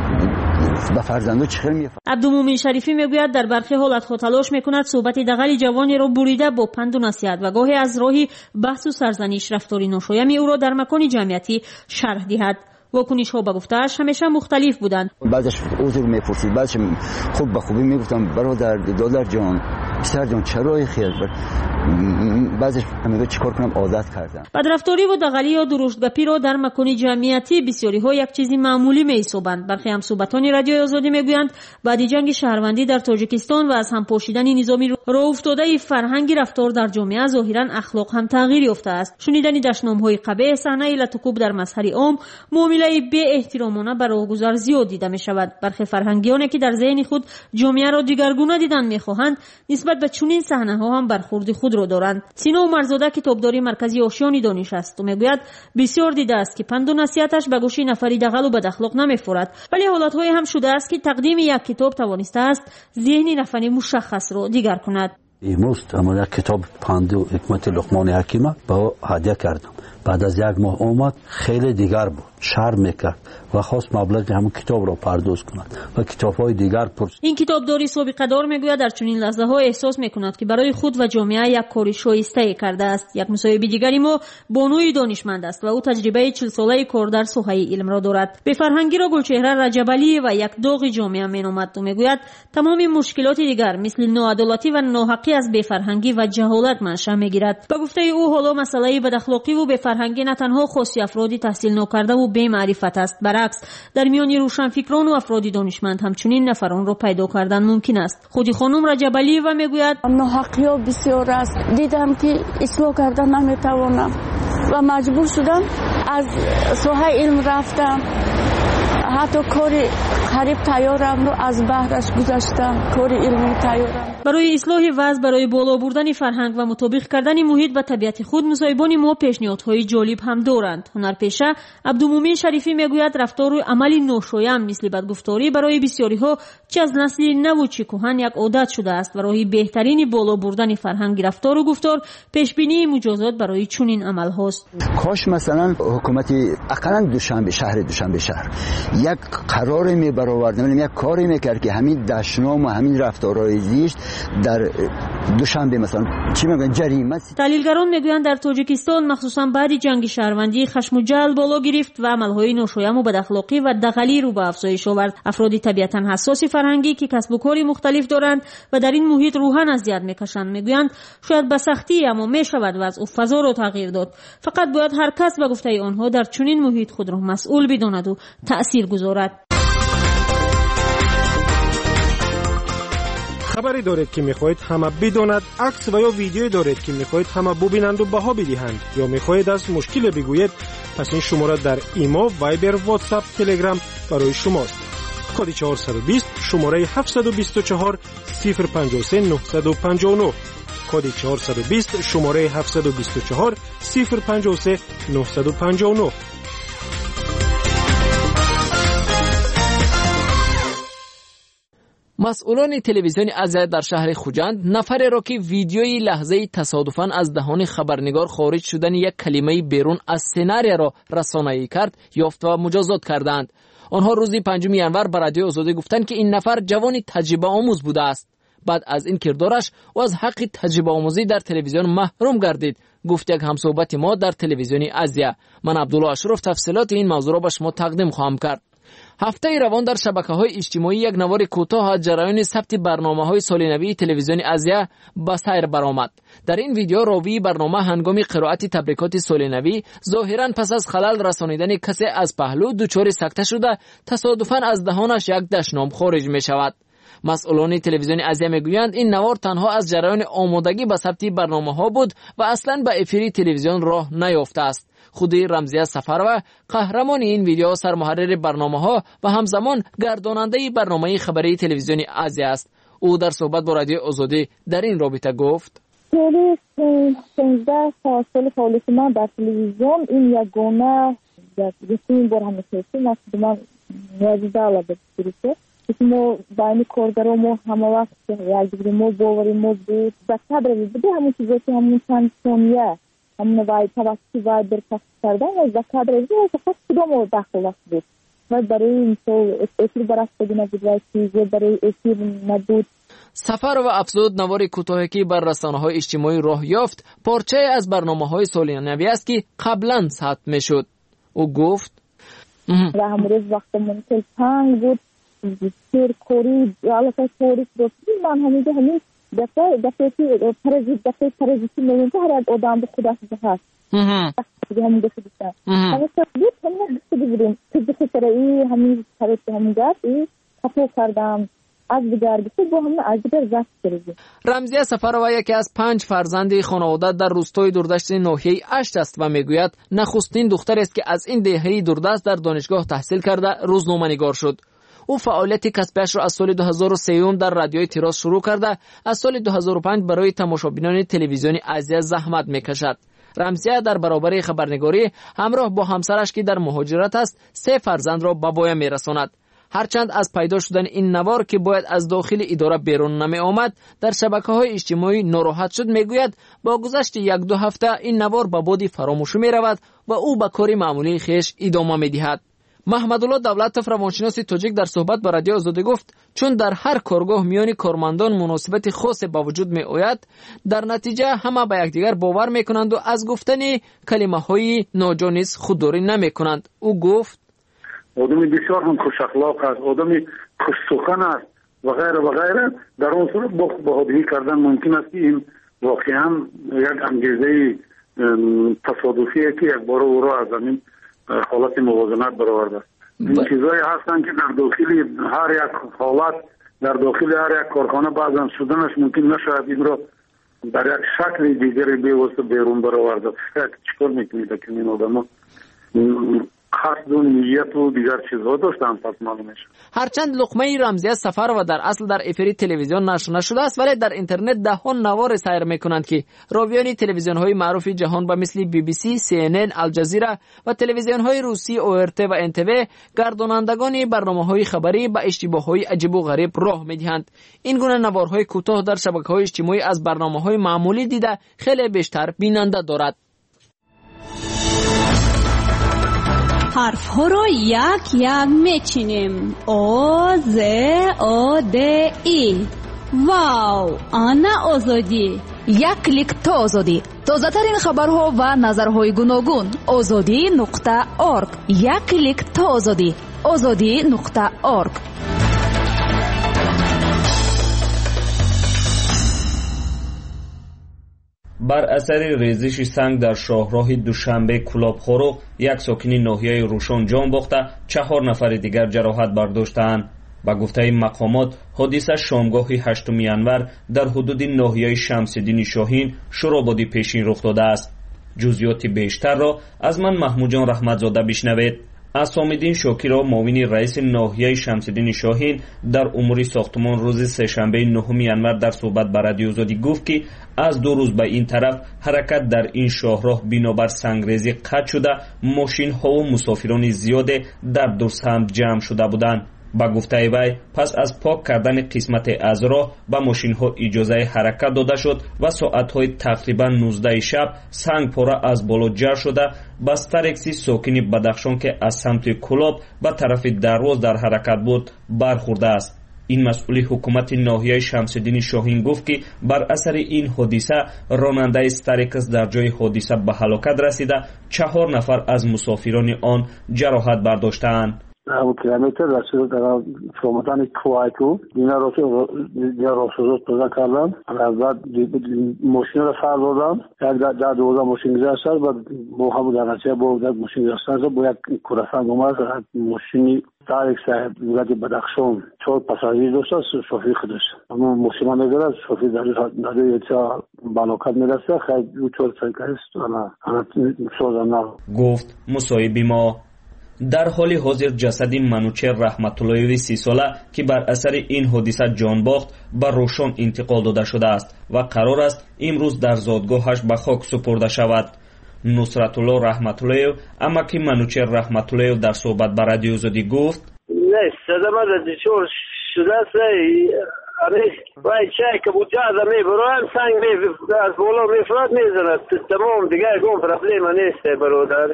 به فرزندو چخیر میفهمه. عبدالمومن شریفی میگوید در برخی حالت‌ها تلاش میکند صحبت دغل جوانی را بریده با پند و نصیحت و گاهی از راهی بحث و سرزنش رفتاری ناشایست او را در مکان جمعیتی شرح دهد. واکنش ها به گفته‌اش همیشه مختلف بودند. بعضش عذر میپرسید، بعضش خوب به خوبی میگفتم برادر دادر جان پسر جان چرا خیر، بعضش میگه چیکار کنم عادت کردم. بدرفتاری و دغلی یا درشتگپی را در مکان جمعیتی بسیاری ها یک چیزی معمولی می‌حسابند. برخی همصحبتان رادیو آزادی میگویند بعد جنگ شهروندی در تاجیکستان و از هم پاشیدن نظامی راه افتاده فرهنگ رفتار در جامعه ظاهرا اخلاق هم تغییر یافته است. شنیدن دشنام‌های قبیح، صحنه لطکوب در مسحر عام، معامله بی احترامانه بر راهگذر زیاد دیده می‌شود. برخی فرهنگیانی که در ذهن خود جامعه را دیگرگونه دیدن می‌خواهند نسبت به چنین صحنه‌ها هم برخورد خود را دارند. سینا عمرزاده کتابداری مرکزی آشیان دانش است و میگوید بسیار دیده است که پند و نصیحتش به گوش نفری دغل و بد اخلاق نمی‌فورد، ولی حالت‌های هم شده است که تقدیم یک کتاب توانسته است ذهن نفری مشخص را دیگر کند. امروز اما یک کتاب پندو حکمت لقمان حکیمه با هدیه کردم. بعد از یک ماه اومد خیلی دیگر بود، شرم میکرد و خواست مبلغ همون کتاب را پرداخت کند و کتاب‌های دیگر پرسید. این کتابداری سابقه دار میگوید در چنین لحظه‌ها احساس میکند که برای خود و جامعه یک کاری شایسته کرده است. یک مصاحبه دیگری ما بانوی دانشمند است و او تجربه 40 ساله کار در ساحه علم را دارد. به فرهنگی را گلچهره رجبعلی و یک داغ جامعه مینامد و میگوید تمام مشکلات دیگر مثل ناعدالتی و ناحقی از بفرهنگی و جهالت منشأ میگیرد. به گفته او حالا مسئله بداخلاقی و بفرهنگی نه تنها خاص افراد تحصیل نکرده و بی معرفت است، برعکس در میان روشنفکران و افراد دانشمند همچنین نفران را پیدا کردن ممکن است. خودی خانم رجبعلی و میگوید ناحقی‌ها بسیار است، دیدم که اصلاح کردن نمیتوانم و مجبور شدم از ساحه علم رفتم، حتی کار قریب تیارم رو از بحرش گذاشتم، کار علمی تیارم. برای اصلاح وضع، برای بالا بردن فرهنگ و مطابق کردن محیط با طبیعت خود، مصاحبان ما پیشنهادهای جالب هم دارند. هنرپیشه عبدالمومن شریفی میگوید رفتار و عمل ناشایان مثل بدگفتاری برای بسیاری ها چه از نسل نو و چه کهن یک عادت شده است و راه بهترین بالا بردن فرهنگ رفتار و گفتار پیشبینی مجازات برای چنین عمل هاست. کاش مثلا حکومت اقلا دوشنبه شهر یک قرار می برآورد، یک کاری میکرد که همین دشنام و همین رفتارهای زشت در دوشنبه مثلا چی میگن جریمه. تحلیلگران میگویند در تاجیکستان مخصوصا بعد جنگ شهروندی خشم و جل بالا گرفت و عملهای ناشایان و بداخلاقی و دغلی رو به افزایش آورد. افراد طبیعتا حساس فرهنگی که کسب و کاری مختلف دارند و در این محیط روحاً اذیت میکشند میگویند شاید به سختی اما میشود وضع و فضا را تغییر داد. فقط باید هر کس به گفته آنها در چنین محیط خود را مسئول بداند و تأثیر گذارد. خبری دارید که میخواهید همه بداند، عکس و یا ویدیویی دارید که میخواهید همه ببینند و بها بدهند، یا میخواهید از مشکل بگویید، پس این شماره در ایما، وایبر، واتساپ، تلگرام برای شماست. کد 420 شماره 724 053 959. کد 420 شماره 724 053 959. مسئولان تلویزیون ازیا در شهر خوجند نفری را که ویدیوی لحظه تصادفاً از دهان خبرنگار خارج شدن یک کلمه بیرون از سناریو را رسانه‌ای کرد یافت و مجازات کردند. آنها روز 5 ینور به رادیو آزادی گفتند که این نفر جوانی تجربه آموز بوده است. بعد از این کردارش و از حق تجربه آموزی در تلویزیون محروم گردید، گفت یک همصحبت ما در تلویزیون ازیا. من عبدالله اشرف تفصیلات این موضوع را به شما تقدیم خواهم کرد. هفته روان در شبکه‌های اجتماعی یک نوار کوتاه از جریان ثبت برنامه‌های سالنوی تلویزیون ازیا به سیر برآمد. در این ویدیو راوی برنامه هنگام قرائت تبریکات سالنوی ظاهراً پس از خلل رسانیدن کسی از پهلو دچار سکته شده تصادفاً از دهانش یک دشنام خارج می‌شود. مسئولان تلویزیون ازیا میگویند این نوار تنها از جریان آمادگی به ثبت برنامه‌ها بود و اصلاً به افیری تلویزیون راه نیافته است. خود رمزیه سفروا قهرمان این ویدیو سرمحرر برنامه‌ها و همزمان گرداننده برنامه خبری تلویزیون ازیا است. او در صحبت با رادیو آزادی در این رابطه گفت: 16 سال فعالیت من در تلویزیون این یگانه یکین بار همیشه است که من واجد علاقه داشتم. ما باید کارگران ما همه وقت یک دیگر ما باوری ما بود زکات بوده همون چیزی که همون چند ثانیه همون باید توسط باید درخواست کردن و زکات رزی فقط کدام داخل بود و برای این اصول برای نبود و چیزی برای اصول نبود. سفر و افزود نوار کوتاهی که بر رسانه‌های اجتماعی راه یافت پارچه از برنامه‌های سالنوی است که قبلا ثبت می‌شد. او گفت و همون وقت منتل تنگ بود سیر کوری علاقه کوری بود من همین دفعه پرزیتی میگن که هر آدم به خدا هست همین دفعه بیشتر همین بود همین دفعه بودیم تجربه سرایی همین پرزیتی همین گفت خطا کردم از دیگر گفته با همین از دیگر زفت کردیم. رمزیه سفروا یکی از 5 فرزند خانواده در روستای دوردشت ناحیه اشت است و میگوید نخستین دختر است که از این دهه دوردست در دانشگاه تحصیل کرده روزنامه‌نگار شد. او فعالیت کسبیش را از سال 2003 در رادیوی تراس شروع کرده، از سال 2005 برای تماشابینان تلویزیون ازیا زحمت میکشد. رمزیه در برابر خبرنگاری همراه با همسرش که در مهاجرت است 3 فرزند را به پایان میرساند. هرچند از پیدا شدن این نوار که باید از داخل اداره بیرون نمی آمد در شبکه‌های اجتماعی ناراحت شد. میگوید با گذشت 1-2 هفته این نوار به بادی فراموشی می رود و او به کار معمولی خیش ادامه می دهد. محمدالله دولتوف روانشناس تاجیک در صحبت با رادیو آزادی گفت چون در هر کارگاه میان کارمندان مناسبت خاصی به وجود می آید، در نتیجه همه به یکدیگر باور می کنند و از گفتن کلمه های ناجانس خودداری نمی کنند. او گفت آدمی بسیار هم خوش اخلاق است، آدمی خوش سخن است و غیره و غیره. در اون صورت با بهادری کردن ممکن است که این واقعا یک انگیزه تصادفیه که یک بار او را از زمین حالت موازنت برآورده. این چیزایی هستند که در داخل هر یک حالت، در داخل هر یک کارخانه بعضا شدنش ممکن نشود این را در یک شکل دیگری بیوسته بیرون برآورده. چیکار میکنید که این آدما خاص و نیت و دیگر چیزها داشتن پس معلوم میشه. هرچند لقمه رمزی از سفر و در اصل در افری تلویزیون نشر نشده است، ولی در اینترنت دهها نوار سیر میکنند که راویان تلویزیون های معروف جهان به مثل BBC، CNN، الجزیره و تلویزیون های روسی ORT و NTV گردانندگان برنامه های خبری به اشتباه های عجیب و غریب راه میدهند. این گونه نوارهای کوتاه در شبکه‌های اجتماعی از برنامه های معمولی دیده خیلی بیشتر بیننده دارد. حرف ها را یک یک میچینیم. O Z O D I. واو، آنا آزادی. یک کلیک تا آزادی. تازه ترین خبرها و نظرهای گوناگون. azadi.org. یک کلیک تا آزادی. azadi.org. بر اثر ریزش سنگ در شاهراه دوشنبه کلابخورو یک ساکن ناحیه روشن جان باخته، 4 نفر دیگر جراحت برداشتند. با گفته مقامات حادثه شامگاه 8 ینور در حدود ناحیه شمس‌الدین شاهین شورابادی پیشین رخ داده است. جزئیات بیشتر را از من محمود جان رحمتزاده بشنوید. اسام‌الدین شاکر معاون رئیس ناحیه شمس‌الدین شاهین در امور ساختمان روز سه‌شنبه 9 ینور در صحبت با رادیو آزادی گفت که از 2 روز به این طرف حرکت در این شاهراه بنابر سنگریزی قطع شده، ماشین‌ها و مسافران زیاد در دو سمت جمع شده بودند. با گفته وی پس از پاک کردن قسمت از راه به ماشین‌ها اجازه حرکت داده شد و ساعت‌های تقریبا 19 شب سنگ پاره از بالا جر شده بس تاکسی ساکن بدخشان که از سمت کلاب به طرف درواز در حرکت بود برخورده است. این مسئول حکومت ناحیه شمس‌الدین شاهین گفت که بر اثر این حادثه راننده استریکس در جای حادثه به هلاکت رسیده، 4 نفر از مسافران آن جراحت برداشتند. همون کیلومتر رسید در فرامتن کوایتو اینا رو راسوزات پیدا کردن. بعد ماشین رو سر دادن، در 12 ماشین گذاشتن و با همون در نتیجه با ماشین گذاشتن با یک کورسان اومد ماشینی تاریک صاحب ولاد بدخشان 4 پاساژیر داشت، شوفیر خودش اما ماشین نگرفت، شوفیر در یه بالوکات میرسه خیلی 4 سایکلیست انا سوزن گفت مصاحبه ما. در حال حاضر جسد منوچهر رحمت اللهی 30 ساله که بر اثر این حادثه جان باخت به روشن انتقال داده شده است و قرار است امروز در زادگاهش به خاک سپرده شود. نصرت الله رحمت اللهی اما که منوچهر رحمت اللهی در صحبت با رادیو آزادی گفت نه صدمه دچار شده است. وای چای که بود جاده میبرن سنگ از بالا میفرد میزند تمام دیگه گم پرابلم نیست برادر.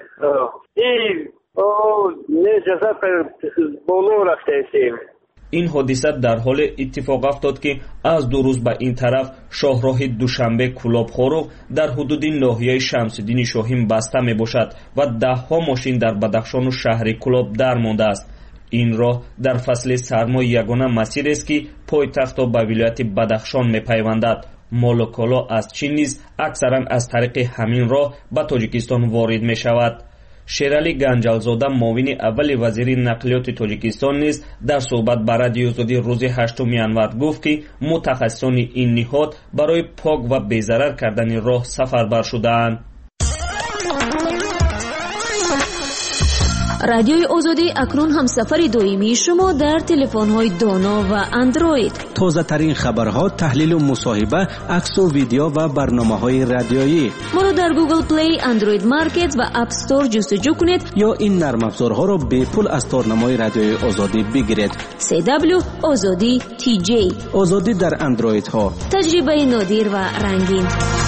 این حادثه در حال اتفاق افتاد که از 2 روز به این طرف شاهراه دوشنبه کلابخورو در حدود ناحیه شمس‌الدین شاهین بسته می باشد و 10 ماشین در بدخشان و شهر کلاب در مانده است. این راه در فصل سرما یگانه مسیر است که پایتخت با ولایت بدخشان می پیوندد. مال و کالا از چین نیز اکثرا از طریق همین راه به تاجیکستان وارد می شود. شیرالی گنجالزاده معاون اول وزیر نقلیات تاجیکستان نیز در صحبت با رادیو آزادی روز 8 ینور گفت که متخصصان این نهاد برای پاک و بی‌ضرر کردن راه سفربر شدند. رادیوی آزادی اکنون همسفر دائمی شما در تلفن‌های دانا و اندروید. تازه ترین خبرها، تحلیل و مصاحبه، عکس و ویدیو و برنامه‌های رادیویی. ما را در گوگل پلی، اندروید مارکت و اپ استور جستجو کنید یا این نرم افزارها را به پول از تارنمای رادیوی آزادی بگیرید. CW آزادی TJ. آزادی در اندروید ها. تجربه نادر و رنگین.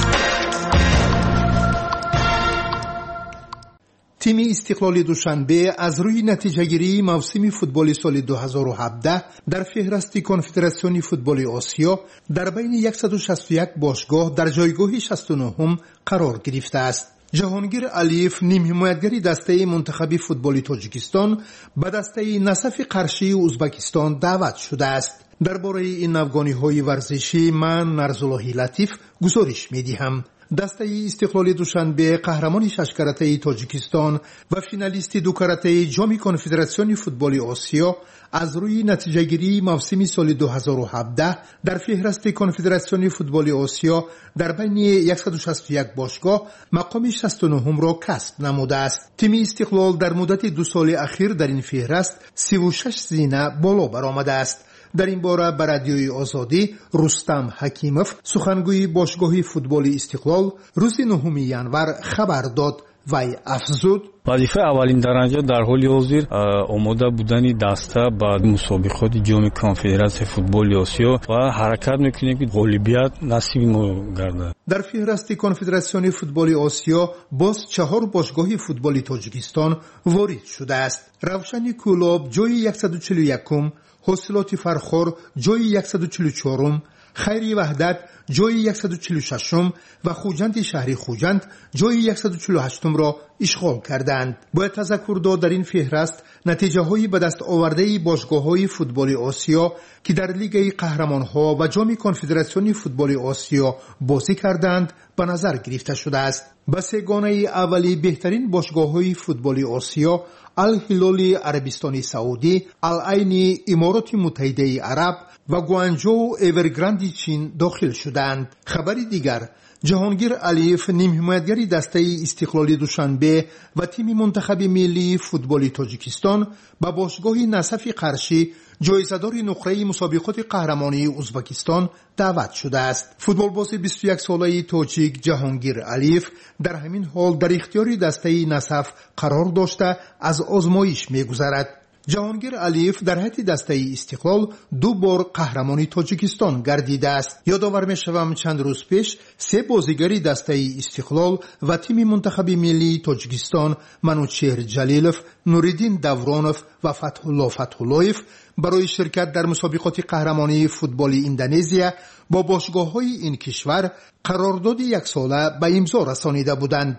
تیم استقلال دوشنبه از روی نتیجه‌گیری موسم فوتبال سال 2017 در فهرست کنفدراسیون فوتبال آسیا در بین 161 باشگاه در جایگاه 69 قرار گرفته است. جهانگیر علیف، نیم حمایتگر دسته منتخب فوتبال تاجیکستان، به دسته نصف قرشی ازبکستان دعوت شده است. درباره این افغانی‌های ورزشی من نرزاللهی لطیف گزارش می‌دهم. دسته استقلال دوشنبه قهرمان 6 کرته تاجیکستان و فینالیست 2 کرته جام کنفدراسیون فوتبال آسیا از روی نتیجه‌گیری موسم سال 2017 در فهرست کنفدراسیون فوتبال آسیا در بین 161 باشگاه مقام 69 را کسب نموده است. تیم استقلال در مدت 2 سال اخیر در این فهرست 36 زینه بالا برآمده است. در این باره بر رادیوی آزادی رستم حکیمов، سخنگوی باشگاه فوتبال استقلال، روز 9 ینور خبر داد. وی افزود: وظیفه اولین درجه در حال حاضر آماده بودن دسته با مسابقات جام کنفدراسیون فوتبال آسیا و حرکت میکنیم که غالبیت نصیب ما گردد. در فهرست کنفدراسیون فوتبال آسیا باز 4 باشگاه فوتبال تاجیکستان وارد شده است. روشن کولاب جای 141، حاصلات فرخور جای 144، خیری وحدت جای 146 و خوجند شهری خوجند جای 148 را اشغال کردند. باید تذکر داد در این فهرست نتیجه های به دست آورده باشگاه های فوتبال آسیا که در لیگ قهرمان ها و جام کنفدراسیون فوتبال آسیا بازی کردند به نظر گرفته شده است. به سگانه اولی بهترین باشگاه های فوتبال آسیا الهلال عربستان سعودی، العین امارات متحده عرب و گوانجو اورگراند چین داخل شدند. خبری دیگر، جهانگیر علیف، نیم حمایتگر دسته استقلال دوشنبه و تیم منتخب ملی فوتبال تاجیکستان با باشگاه نصف قرشی جایزه‌دار نقره مسابقات قهرمانی ازبکستان دعوت شده است. فوتبالباز 21 ساله تاجیک جهانگیر علیف در همین حال در اختیار دسته نصف قرار داشته از آزمایش می‌گذرد. جهانگیر علیف در حیط دسته استقلال 2 بار قهرمانی تاجیکستان گردیده است. یادآور می‌شوم چند روز پیش 3 بازیگری دسته استقلال و تیم منتخب ملی تاجیکستان منوچهر جلیلوف، نوریدین دورانوف و فتح‌الله فتح‌الله‌یف برای شرکت در مسابقات قهرمانی فوتبال اندونزیا با باشگاه‌های این کشور قرارداد 1 ساله به امضا رسانیده بودند.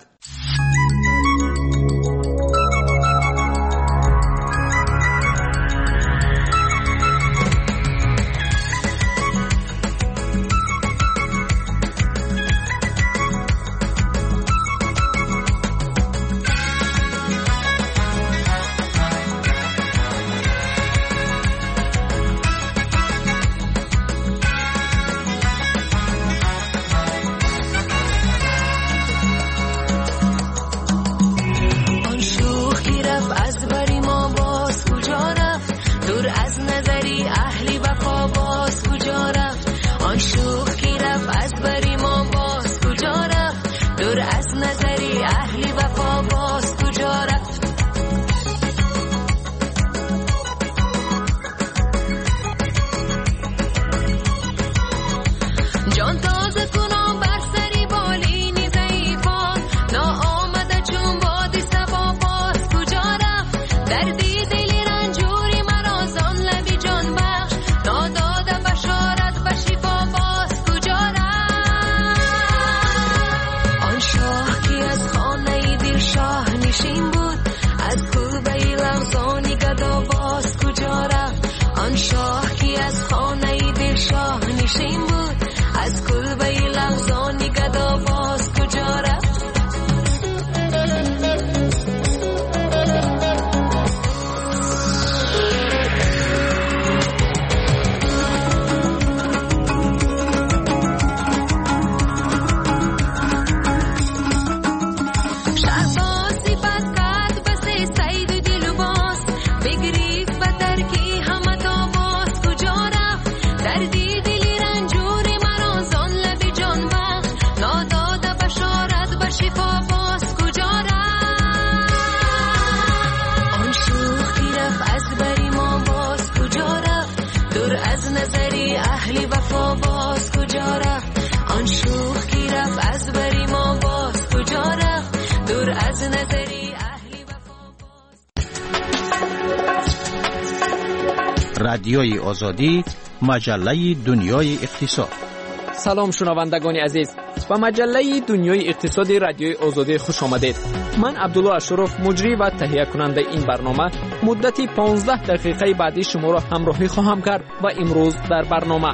رادیوی آزادی، مجله دنیای اقتصاد. سلام شنوندگان عزیز، به مجله دنیای اقتصاد رادیوی آزادی خوش آمدید. من عبدالله اشرف، مجری و تهیه کننده این برنامه، مدتی 15 دقیقه بعدی شما را همراهی خواهم کرد و امروز در برنامه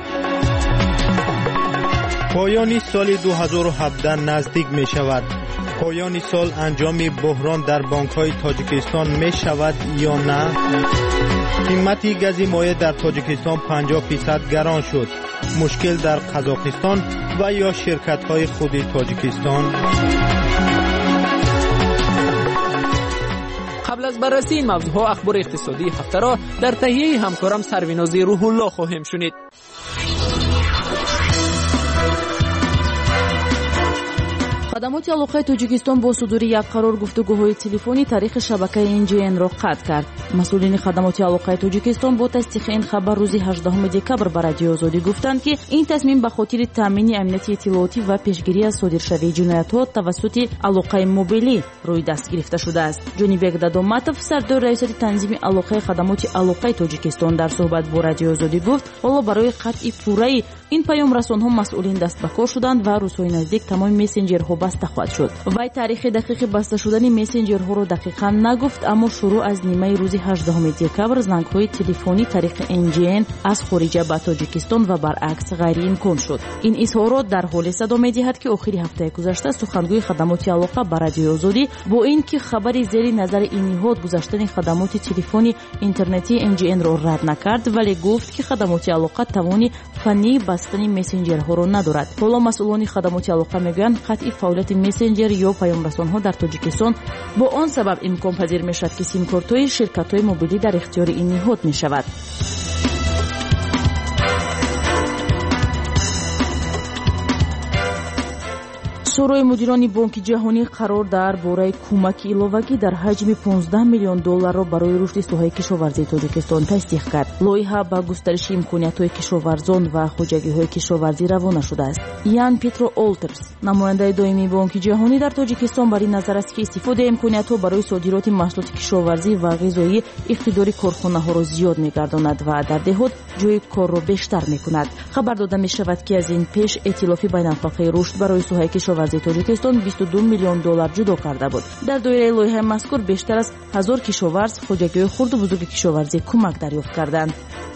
پایان سال 2017 نزدیک می شود. پایان سال انجام بحران در بانک‌های تاجیکستان می شود یا نه؟ قیمت گاز مایع در تاجیکستان 50% گران شد. مشکل در قزاقستان و یا شرکت‌های خود تاجیکستان؟ قبل از بررسی این موضوعها اخبار اقتصادی هفته را در تهیه همکارم سرویناز روح الله خواهیم شنید. خدمات علاقه تاجیکستان با صدور یک قرار گفتگوهای تلفنی تاریخ شبکه NGN را قطع کرد. مسئولین خدمات علاقه تاجیکستان با تصدیق این خبر روز 18 دکبر به رادیو آزادی گفتند که این تصمیم به خاطر تامین امنیت اطلاعاتی و پیشگیری از صادرشوی جنایت‌ها توسط علاقه موبیلی روی دست گرفته شده است. جانبک داداماتов سردار ریاست تنظیم علاقه خدمات علاقه تاجیکستان در صحبت با رادیو آزادی گفت حالا برای قطع پوره‌ای این پیام رسان‌ها مسئولین دست به کار شدند و روزهای نزدیک تمام مسنجرها بسته خواهد شد. وی تاریخ دقیق بسته شدن مسنجرها را دقیقاً نگفت، اما شروع از نیمه روز 18 دکبر زنگ‌های تلفنی طریق NGN از خارج به تاجیکستان و برعکس غیر امکان شد. این اظهارات در حال صدا می‌دهد که آخر هفته گذشته سخنگوی خدمات علاقه به رادیو آزادی با اینکه خبری زیر نظر این نهاد گذاشتن خدمات تلفنی اینترنتی NGN را رد نکرد، ولی گفت که خدمات علاقه توانی فنی بستن مسنجرها را ندارد. حالا مسئولان خدمات علاقه میگویند قطعی فعالیت مسنجر یا پیام رسان‌ها در تاجیکستان با آن سبب امکان پذیر می‌شود که سیم کارت‌های شرکت‌های موبیلی در اختیار این نهاد می‌شود. شورای مدیران بانک جهانی قرار در باره کمک ایلوگی در حجم 15 میلیون دلار را برای رشد سوهای کشاورزی تاجیکستان تصدیق کرد. لایحه با گسترش امکانات‌های کشاورزان و خوجگی‌های کشاورزی روانه شده است. یان پیترو اولترز، نماینده دائمی بانک جهانی در تاجیکستان بر این نظر است که استفاده امکانات‌ها برای صادرات محصولات کشاورزی و غذایی اقتدار کارخانه‌ها را زیاد می‌گرداند و در دهات جای کار را بیشتر می‌کند. خبر داده می‌شود که از این پیش ائتلاف بین‌المللی رشد برای سوهای کشاورزی تاجیکستان 22 میلیون دلار جدا کرده بود. در دایره لایحه مذکور بیشتر از 1000 کشاورز خوجگی خرد و بزرگ کشاورزی کمک دریافت کردند.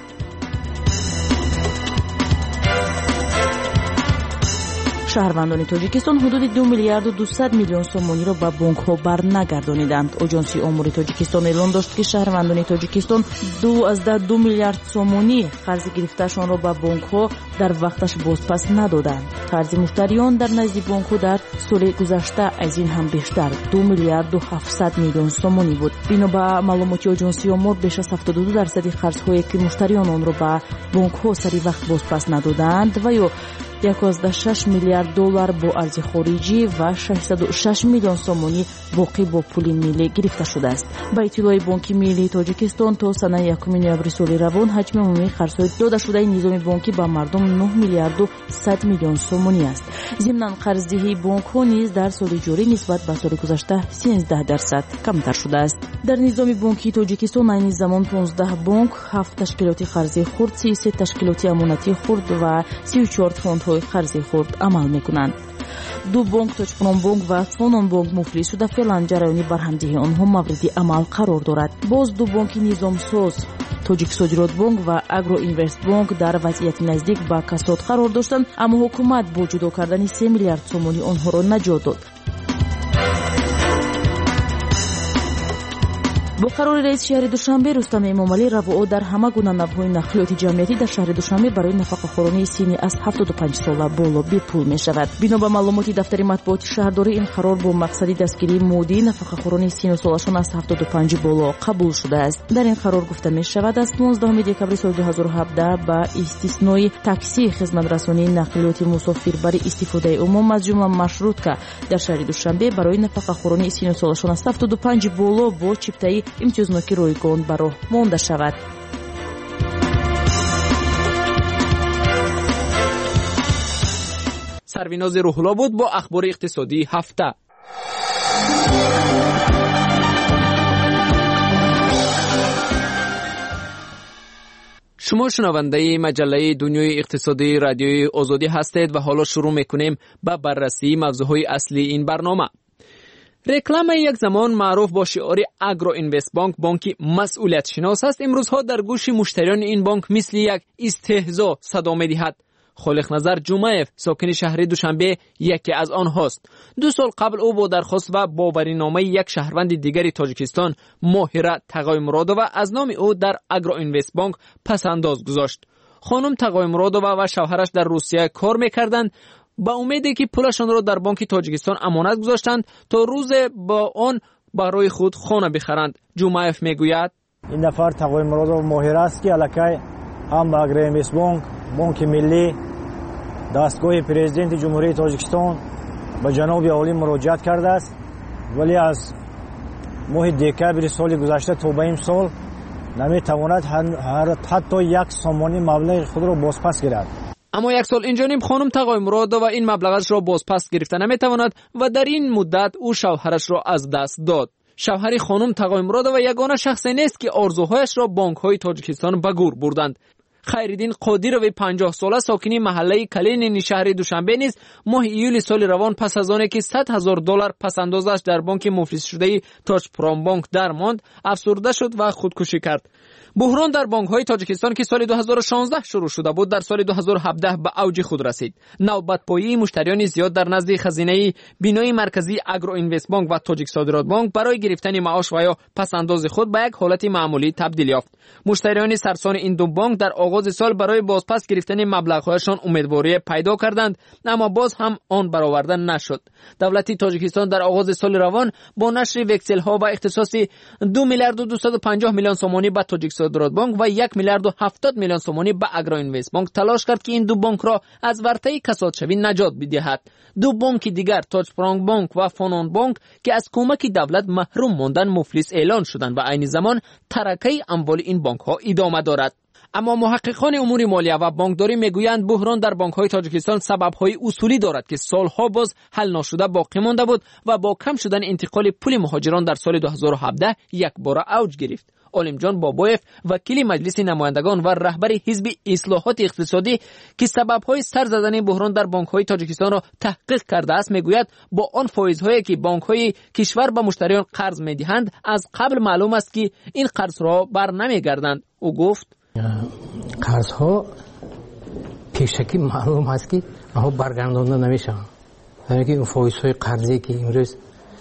شهروندان تاجیکستان حدود 2 میلیارد و 200 میلیون سومانی را به بانک‌ها برنگردانیدند. آژانس امور تاجیکستان اعلام داشت که شهروندان تاجیکستان 2 میلیارد سومانی قرض گرفتهشان را به بانک‌ها در وقتش بازپس ندادند. قرض مشتریان در نزد بانک‌ها در سال گذشته از این هم بیشتر 2 میلیارد و 700 میلیون سومانی بود. بنا به معلومات آژانس امور بیش از 72% قرض‌هایی که مشتریان آن را به بانک‌ها سری وقت بازپس ندادند و یا 1.6 میلیارد دلار با ارز خارجی و 606 میلیون سومانی باقی با پول ملی گرفته شده است. با اطلاع بانک ملی تاجیکستان تا سال 1 نوامبر سال روان حجم عمومی قرض‌های داده شده نظام بانکی به مردم 9 میلیارد و 100 میلیون سومانی است. ضمن قرضدهی بانک‌ها نیز در سال جاری نسبت به سال گذشته 13% کمتر شده است. در نظام بانکی تاجیکستان این زمان 15 بانک، 7 تشکیلات قرضی خرد، 33 تشکیلات امانتی خرد و 34 فوندهای قرضی خرد عمل می‌کنند. 2 بانک تاجپنان بانک و فونان بانک مفلس شده، فعلا جریان برهمدهی آنها مورد عمل قرار دارد. باز 2 بانک نظام ساز توجیک صادرات بانک و اگرو اینوست بانک در وضعیت نزدیک به کساد قرار داشتند، اما حکومت با جدا کردن 3 میلیارد سومانی آنها را نجات داد. با قرار رئیس شهر دوشنبه رستم امامعلی رواعا در همه گونه نوع‌های نقلیات جمعیتی در شهر دوشنبه برای نفقه‌خوارانی سنی از 75 ساله بالا به پول می‌شود. بنا به معلومات دفتر مطبوعات شهرداری این قرار با مقصد دستگیری مودی نفقه‌خوارانی سن سالشان از 75 بالا قبول شده است. در این قرار گفته می‌شود از 15 دکبر سال 2017 با استثنای تاکسی خدمت‌رسانی نقلیات مسافر برای استفاده عموم از جمله مشروط که در شهر دوشنبه برای نفقه‌خوارانی سن سالشان از 75 بالا با چپتای امتیازنامه رایگان به راه مانده شود. سرویناز روح الله بود با اخبار اقتصادی هفته. شما شنونده مجله دنیای اقتصادی رادیوی آزادی هستید و حالا شروع میکنیم با بررسی موضوعهای اصلی این برنامه. رکلام یک زمان معروف با شعار اگرو اینوست بانک، بانکی مسئولیت شناس است، امروزها در گوش مشتریان این بانک مثل یک استهزا صدا می‌دهد. خالق نظر جمعیف ساکن شهر دوشنبه یکی از آنهاست. 2 سال قبل او با درخواست و باورینامه یک شهروند دیگری تاجیکستان ماهره تقای مرادووا از نام او در اگرو اینوست بانک پس انداز گذاشت. خانم تقای مرادووا و شوهرش در روسیه کار می‌کردند. با امیدی که پولشان را در بانک تاجیکستان امانت گذاشتند تا روز با آن برای خود خانه بخرند. جمعیف میگوید این نفر تقای مرادووا ماهر است که الکی هم با اگرو اینوست بانک، بانک ملی، دستگاه پرزیدنت جمهوری تاجیکستان به جناب عالی مراجعت کرده است، ولی از ماه دکبر سال گذشته تا به این سال نمیتواند حتی یک سامانی مبلغ خود را بازپس گیرد. اما یک سال اینجا نیم خانم تقای مرادووا این مبلغش را بازپس گرفته نمیتواند و در این مدت او شوهرش را از دست داد. شوهر خانم تقای مرادووا یگانه شخصی نیست که آرزوهایش را بانک‌های تاجیکستان به گور بردند. خیرالدین قادیروی 50 ساله ساکنی محله کلینین شهر دوشنبه نیز ماه ایول سال روان پس از آنکه $100,000 پس اندازش در بانک مفلس شده تاج پرام بانک درماند افسرده شد و خودکشی کرد. بحران در بانک‌های تاجیکستان که سال 2016 شروع شده بود در سال 2017 به اوج خود رسید. نوبت‌پایی مشتریان زیاد در نزد خزینه بینای مرکزی اگرو اینوست بانک و تاجیک صادرات بانک برای گرفتن معاش و یا پس انداز خود به یک حالت معمولی تبدیل یافت. مشتریان سرسان این دو بانک در آغاز سال برای بازپس گرفتن مبلغ‌هایشان امیدواری پیدا کردند، اما باز هم آن برآورده نشد. دولت تاجیکستان در آغاز سال روان با نشر وکسل‌ها و اختصاص 2,250,000,000 سومانی به تاجیک صادرات بانک و 1,70,000,000 سومانی به اگرو اینوست بانک تلاش کرد که این دو بانک را از ورطه کساد شوی نجات بدهد. دو بانک دیگر تاج پرام بانک و فانون بانک که از کمک دولت محروم ماندن مفلس اعلان شدند و عین زمان ترکه اموال این بانک ها ادامه دارد. اما محققان امور مالیه و بانکداری میگویند بحران در بانک‌های تاجیکستان سبب‌های اصولی دارد که سالها باز حل نشده باقی مانده بود و با کم شدن انتقال پول مهاجران در سال 2017 یک بار اوج گرفت. عالم جان بابایف وکیل مجلس نمایندگان و رهبر حزب اصلاحات اقتصادی که سبب‌های سر زدن بحران در بانک‌های تاجیکستان را تحقیق کرده است میگوید با آن فایزهایی که بانک‌های کشور به مشتریان قرض می‌دهند از قبل معلوم است که این قرض را بر نمیگردند. او گفت قرض ها پیشکی معلوم است که آنها برگردانده نمیشن، یعنی اون فایز های قرضی که امروز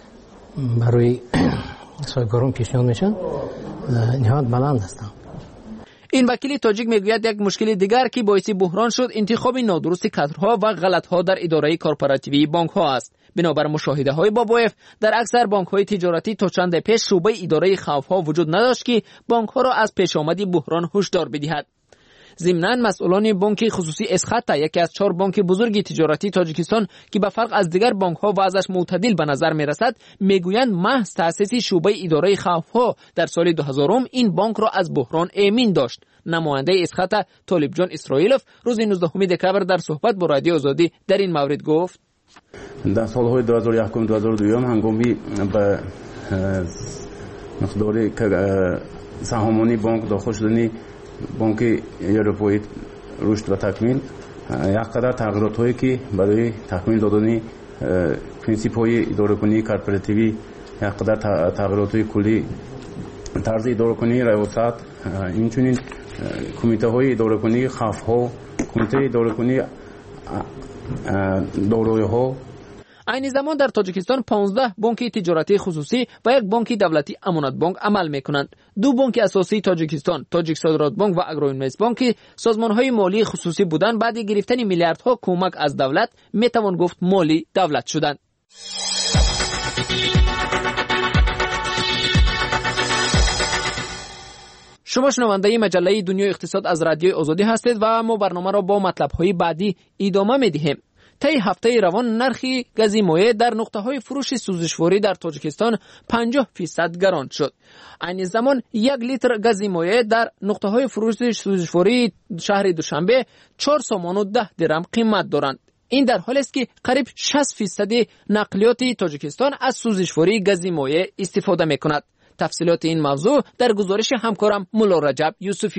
برای صاحبگران پیشنهاد میشن نهایت بلند هستند. این وکیل تاجیک میگوید یک مشکل دیگر که باعث بحران شد انتخاب نادرست کادرها و غلط‌ها در اداره کارپوراتیوی بانک‌ها است. بنابر مشاهده‌های بابایف در اکثر بانک‌های تجارتی تا چند پیش شعبه اداره خوف‌ها وجود نداشت که بانک‌ها را از پیشامد بحران هشدار بدهد. ضمناً مسئولان بانک خصوصی اسخاتا یکی از 4 بانک بزرگ تجارتی تاجیکستان که به فرق از دیگر بانک‌ها وضعش معتدل به نظر می‌رسد میگویند محض تأسیس شعبه اداره خوف‌ها در سال 2000 این بانک را از بحران امین داشت. نماینده اسخاتا طالب جان اسرائیلوف روز 19 دکبر در صحبت با رادیو آزادی در این مورد گفت در سالهای 2001-2002 هنگامی به مقداری سهامانی بانک داخل شدنی بانک اروپایی رشد و تکمیل یک قدر تغییرات هایی که برای تکمیل دادن پرینسیپ های اداره کنی کارپوراتیوی یک قدر تغییرات های کلی طرز اداره کنی ریاست اینچنین کمیته های اداره کنی خوف ها کمیته اداره کنی دارایی ها. عین زمان در تاجیکستان 15 بانک تجارتی خصوصی و یک بانک دولتی امانت بانک عمل میکنند. 2 بانک اساسی تاجیکستان تاجیک صادرات بانک و اگرو اینوست بانک سازمانهای مالی خصوصی بودند بعد گرفتن میلیاردها کمک از دولت میتوان گفت مالی دولت شدند. شما شنونده مجله دنیای اقتصاد از رادیو آزادی هستید و ما برنامه را با مطلب‌های بعدی ادامه می‌دهیم. طی هفته روان نرخ گاز مایع در نقطه‌های فروش سوزشواری در تاجیکستان 50% گران شد. عین زمان 1 لیتر گاز مایع در نقطه‌های فروش سوزشواری شهر دوشنبه 4 سوم و 10 درم قیمت دارند. این در حالی است که قریب 60% نقلیات تاجیکستان از سوزشواری گاز مایع استفاده می‌کند. تفصیلات این موضوع در گزارش همکارم مولا رجب یوسفی.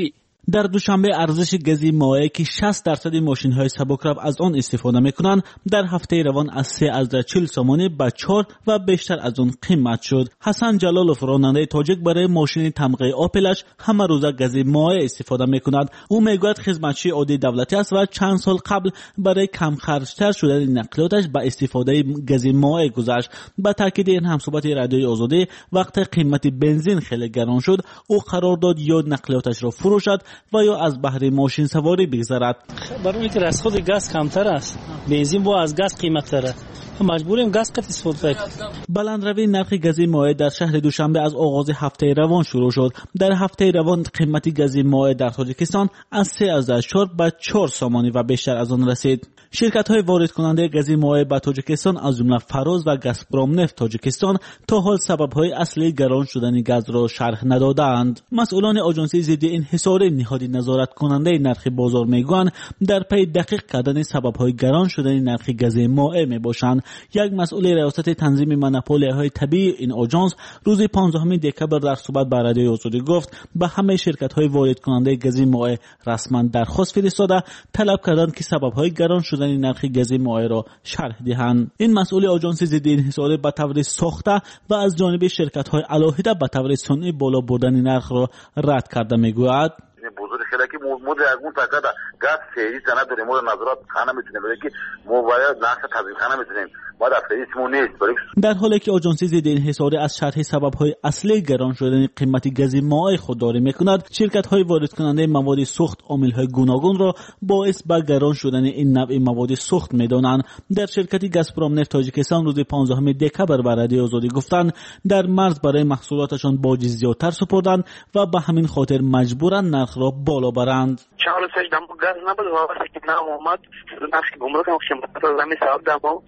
در دوشنبه ارزش گازی مائع که 60% ماشین‌های سبکرو از آن استفاده می‌کنند در هفته روان از 3.40 سومانی به 4 و بیشتر از آن قیمت شد. حسن جلالوف راننده تاجیک برای ماشین تمغه آپلش همه روزه گازی مائع استفاده می‌کند. او میگوید خدمتچی عادی دولتی است و چند سال قبل برای کم خرج‌تر شدن نقلیاتش به استفاده گازی مائع گذشت. با تاکید این همصحبت رادیوی آزادی وقتی قیمت بنزین خیلی گران شد او قرار داد یا نقلیاتش را فروشد و یا از بهره ماشین سواری بگذرد. برای اینکه رصد گاز کمتر است بنزین با از گاز قیمت‌تره مجبوریم گاز قطع استفاده کنیم. بلندروی نرخ گاز مائع در شهر دوشنبه از آغاز هفته روان شروع شد. در هفته روان قیمت گاز مائع در تاجیکستان از 3.4 به 4 سومانی و بیشتر از آن رسید. شرکت‌های وارد کننده گاز مائع به تاجیکستان از جمله فراز و گازپروم نفت تاجیکستان تا حال سبب‌های اصلی گران شدن گاز را شرح ندادند. مسئولان آژانسی ضد انحصار نهاد نظارت کننده نرخ بازار میگویند در پی دقیق کردن سبب‌های گران شدن نرخ گاز مائع میباشند. یک مسئول ریاست تنظیم منوپولی‌های طبیعی این آژانس روز 15 دکبر در صحبت با رادیوی آزادی گفت به همه شرکت‌های وارد کننده گاز مائع رسما درخواست فرستاده طلب کردند که سبب‌های گران شدن نرخ گاز مائع را شرح دهند. این مسئول آژانس ضد انحصار به طور ساخته و از جانب شرکت‌های علاهده به طور صنعی بالا بردن نرخ را رد کرده میگوید. بزرگ خیلی که مود از اون تاکد گاز فعلی سند داریم مود نظارت خانه میتونه بده که ما باید نقص تضمین خانه میتونیم ما در فعلیمون نیست. در حالی که آژانس ضد انحصار از شرح سبب‌های اصلی گران شدن قیمت گاز مائع خودداری میکند، شرکت‌های وارد کننده مواد سوخت عامل‌های گوناگون را باعث به گران شدن این نوع مواد سوخت میدانند. در شرکت گازپروم نفت تاجیکستان روز 15 دکبر به رادیوی آزادی گفتند در مرز برای محصولاتشان باج زیادتر سپردند و به همین خاطر مجبورند نرخ را بالا برند. چالشش دم گاز نبود واسه که نه اومد نفس گمرک هم خدمات زمین صاحب دام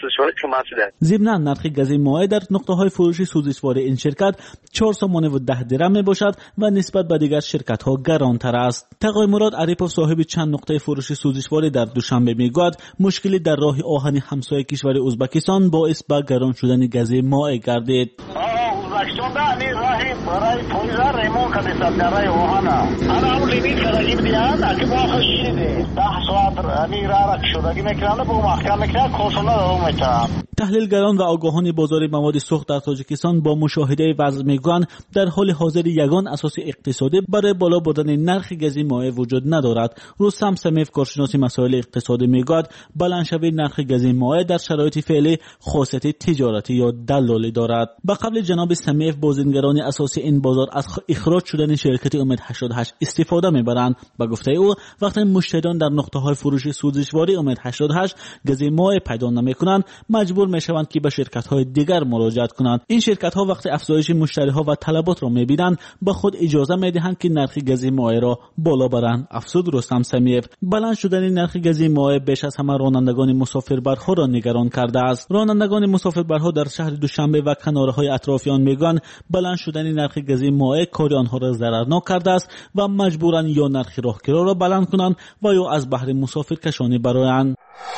ضمن نرخ گاز مائع در نقطه‌های فروش سوزشوار این شرکت 4 سومانی و 10 درم میباشد و نسبت به دیگر شرکت‌ها گرانتر است. تقای مراد عریپوف صاحب چند نقطه فروش سوزشوار در دوشنبه میگوید مشکلی در راه آهن همسایه کشور ازبکستان باعث به گران شدن گاز مائع گردید. ازبکستان دانی راهی برای پویزا ریمون کردن در راه آهن انا اون لیمیت کردیم دیان که با خوشیده 10 ساعت امی را شدگی میکنه با محکم میکنه کنسول تحلیلگران و آگاهان بازار مواد سوخت در تاجیکستان با مشاهده وضع میگویند در حال حاضر یگان اساس اقتصادی برای بالا بردن نرخ گاز مائع وجود ندارد. رستم سمیف کارشناس مسائل اقتصادی میگوید بلندشوی نرخ گاز مائع در شرایط فعلی خاصیت تجارتی یا دلالی دارد. با قبل جناب سمیف بازیگران اساسی این بازار از اخراج شدن شرکت امید 88 استفاده میبرند. با گفته او وقتی مشتریان در نقطه‌های فروش سوزشواری امید 88 گاز مائع پیدا نمیکنند مجبور میشوند که به شرکت‌های دیگر مراجعت کنند. این شرکت‌ها وقتی افزایش مشتری‌ها و طلبات را می‌بینند به خود اجازه می‌دهند که نرخ گاز مائع را بالا برند. افزود رستم سمیف بلند شدن نرخ گاز مائع بیش از همه رانندگان مسافربرها را نگران کرده است. رانندگان مسافربرها در شهر دوشنبه و کناره‌های اطرافیان میگویند بلند شدن نرخ گاز مائع کار آنها را ضررناک کرده است و مجبورند یا نرخ راهگیرا را بلند کنند و یا از بهر مسافر کشانی برآیند.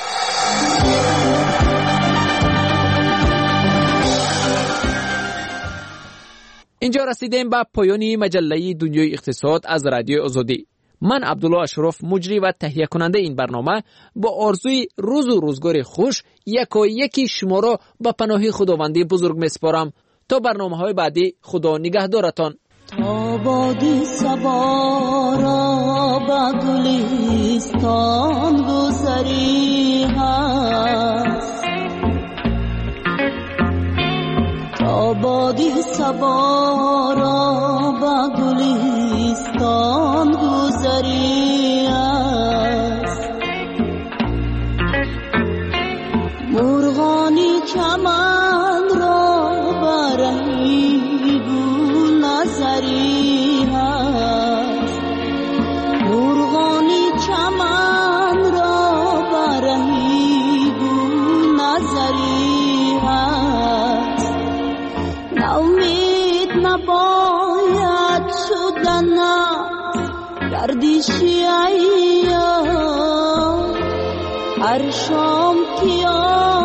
اینجا رسیدیم به پایان مجله دنیای اقتصاد از رادیو آزادی. من عبدالله اشرف مجری و تهیه کننده این برنامه با آرزوی روز و روزگار خوش یکی شما را به پناه خداوندی بزرگ میسپارم تا برنامه‌های بعدی. خدا نگهدارتان. تا بادی صبا را به گلستان گذری هست تا بادی صبا را به گلستان گذری هست مرغانی چمن را برهی گل نظری هست مرغانی چمن را برهی گل نظری هست ناامید نباید شدن گردشی ایام هر شام که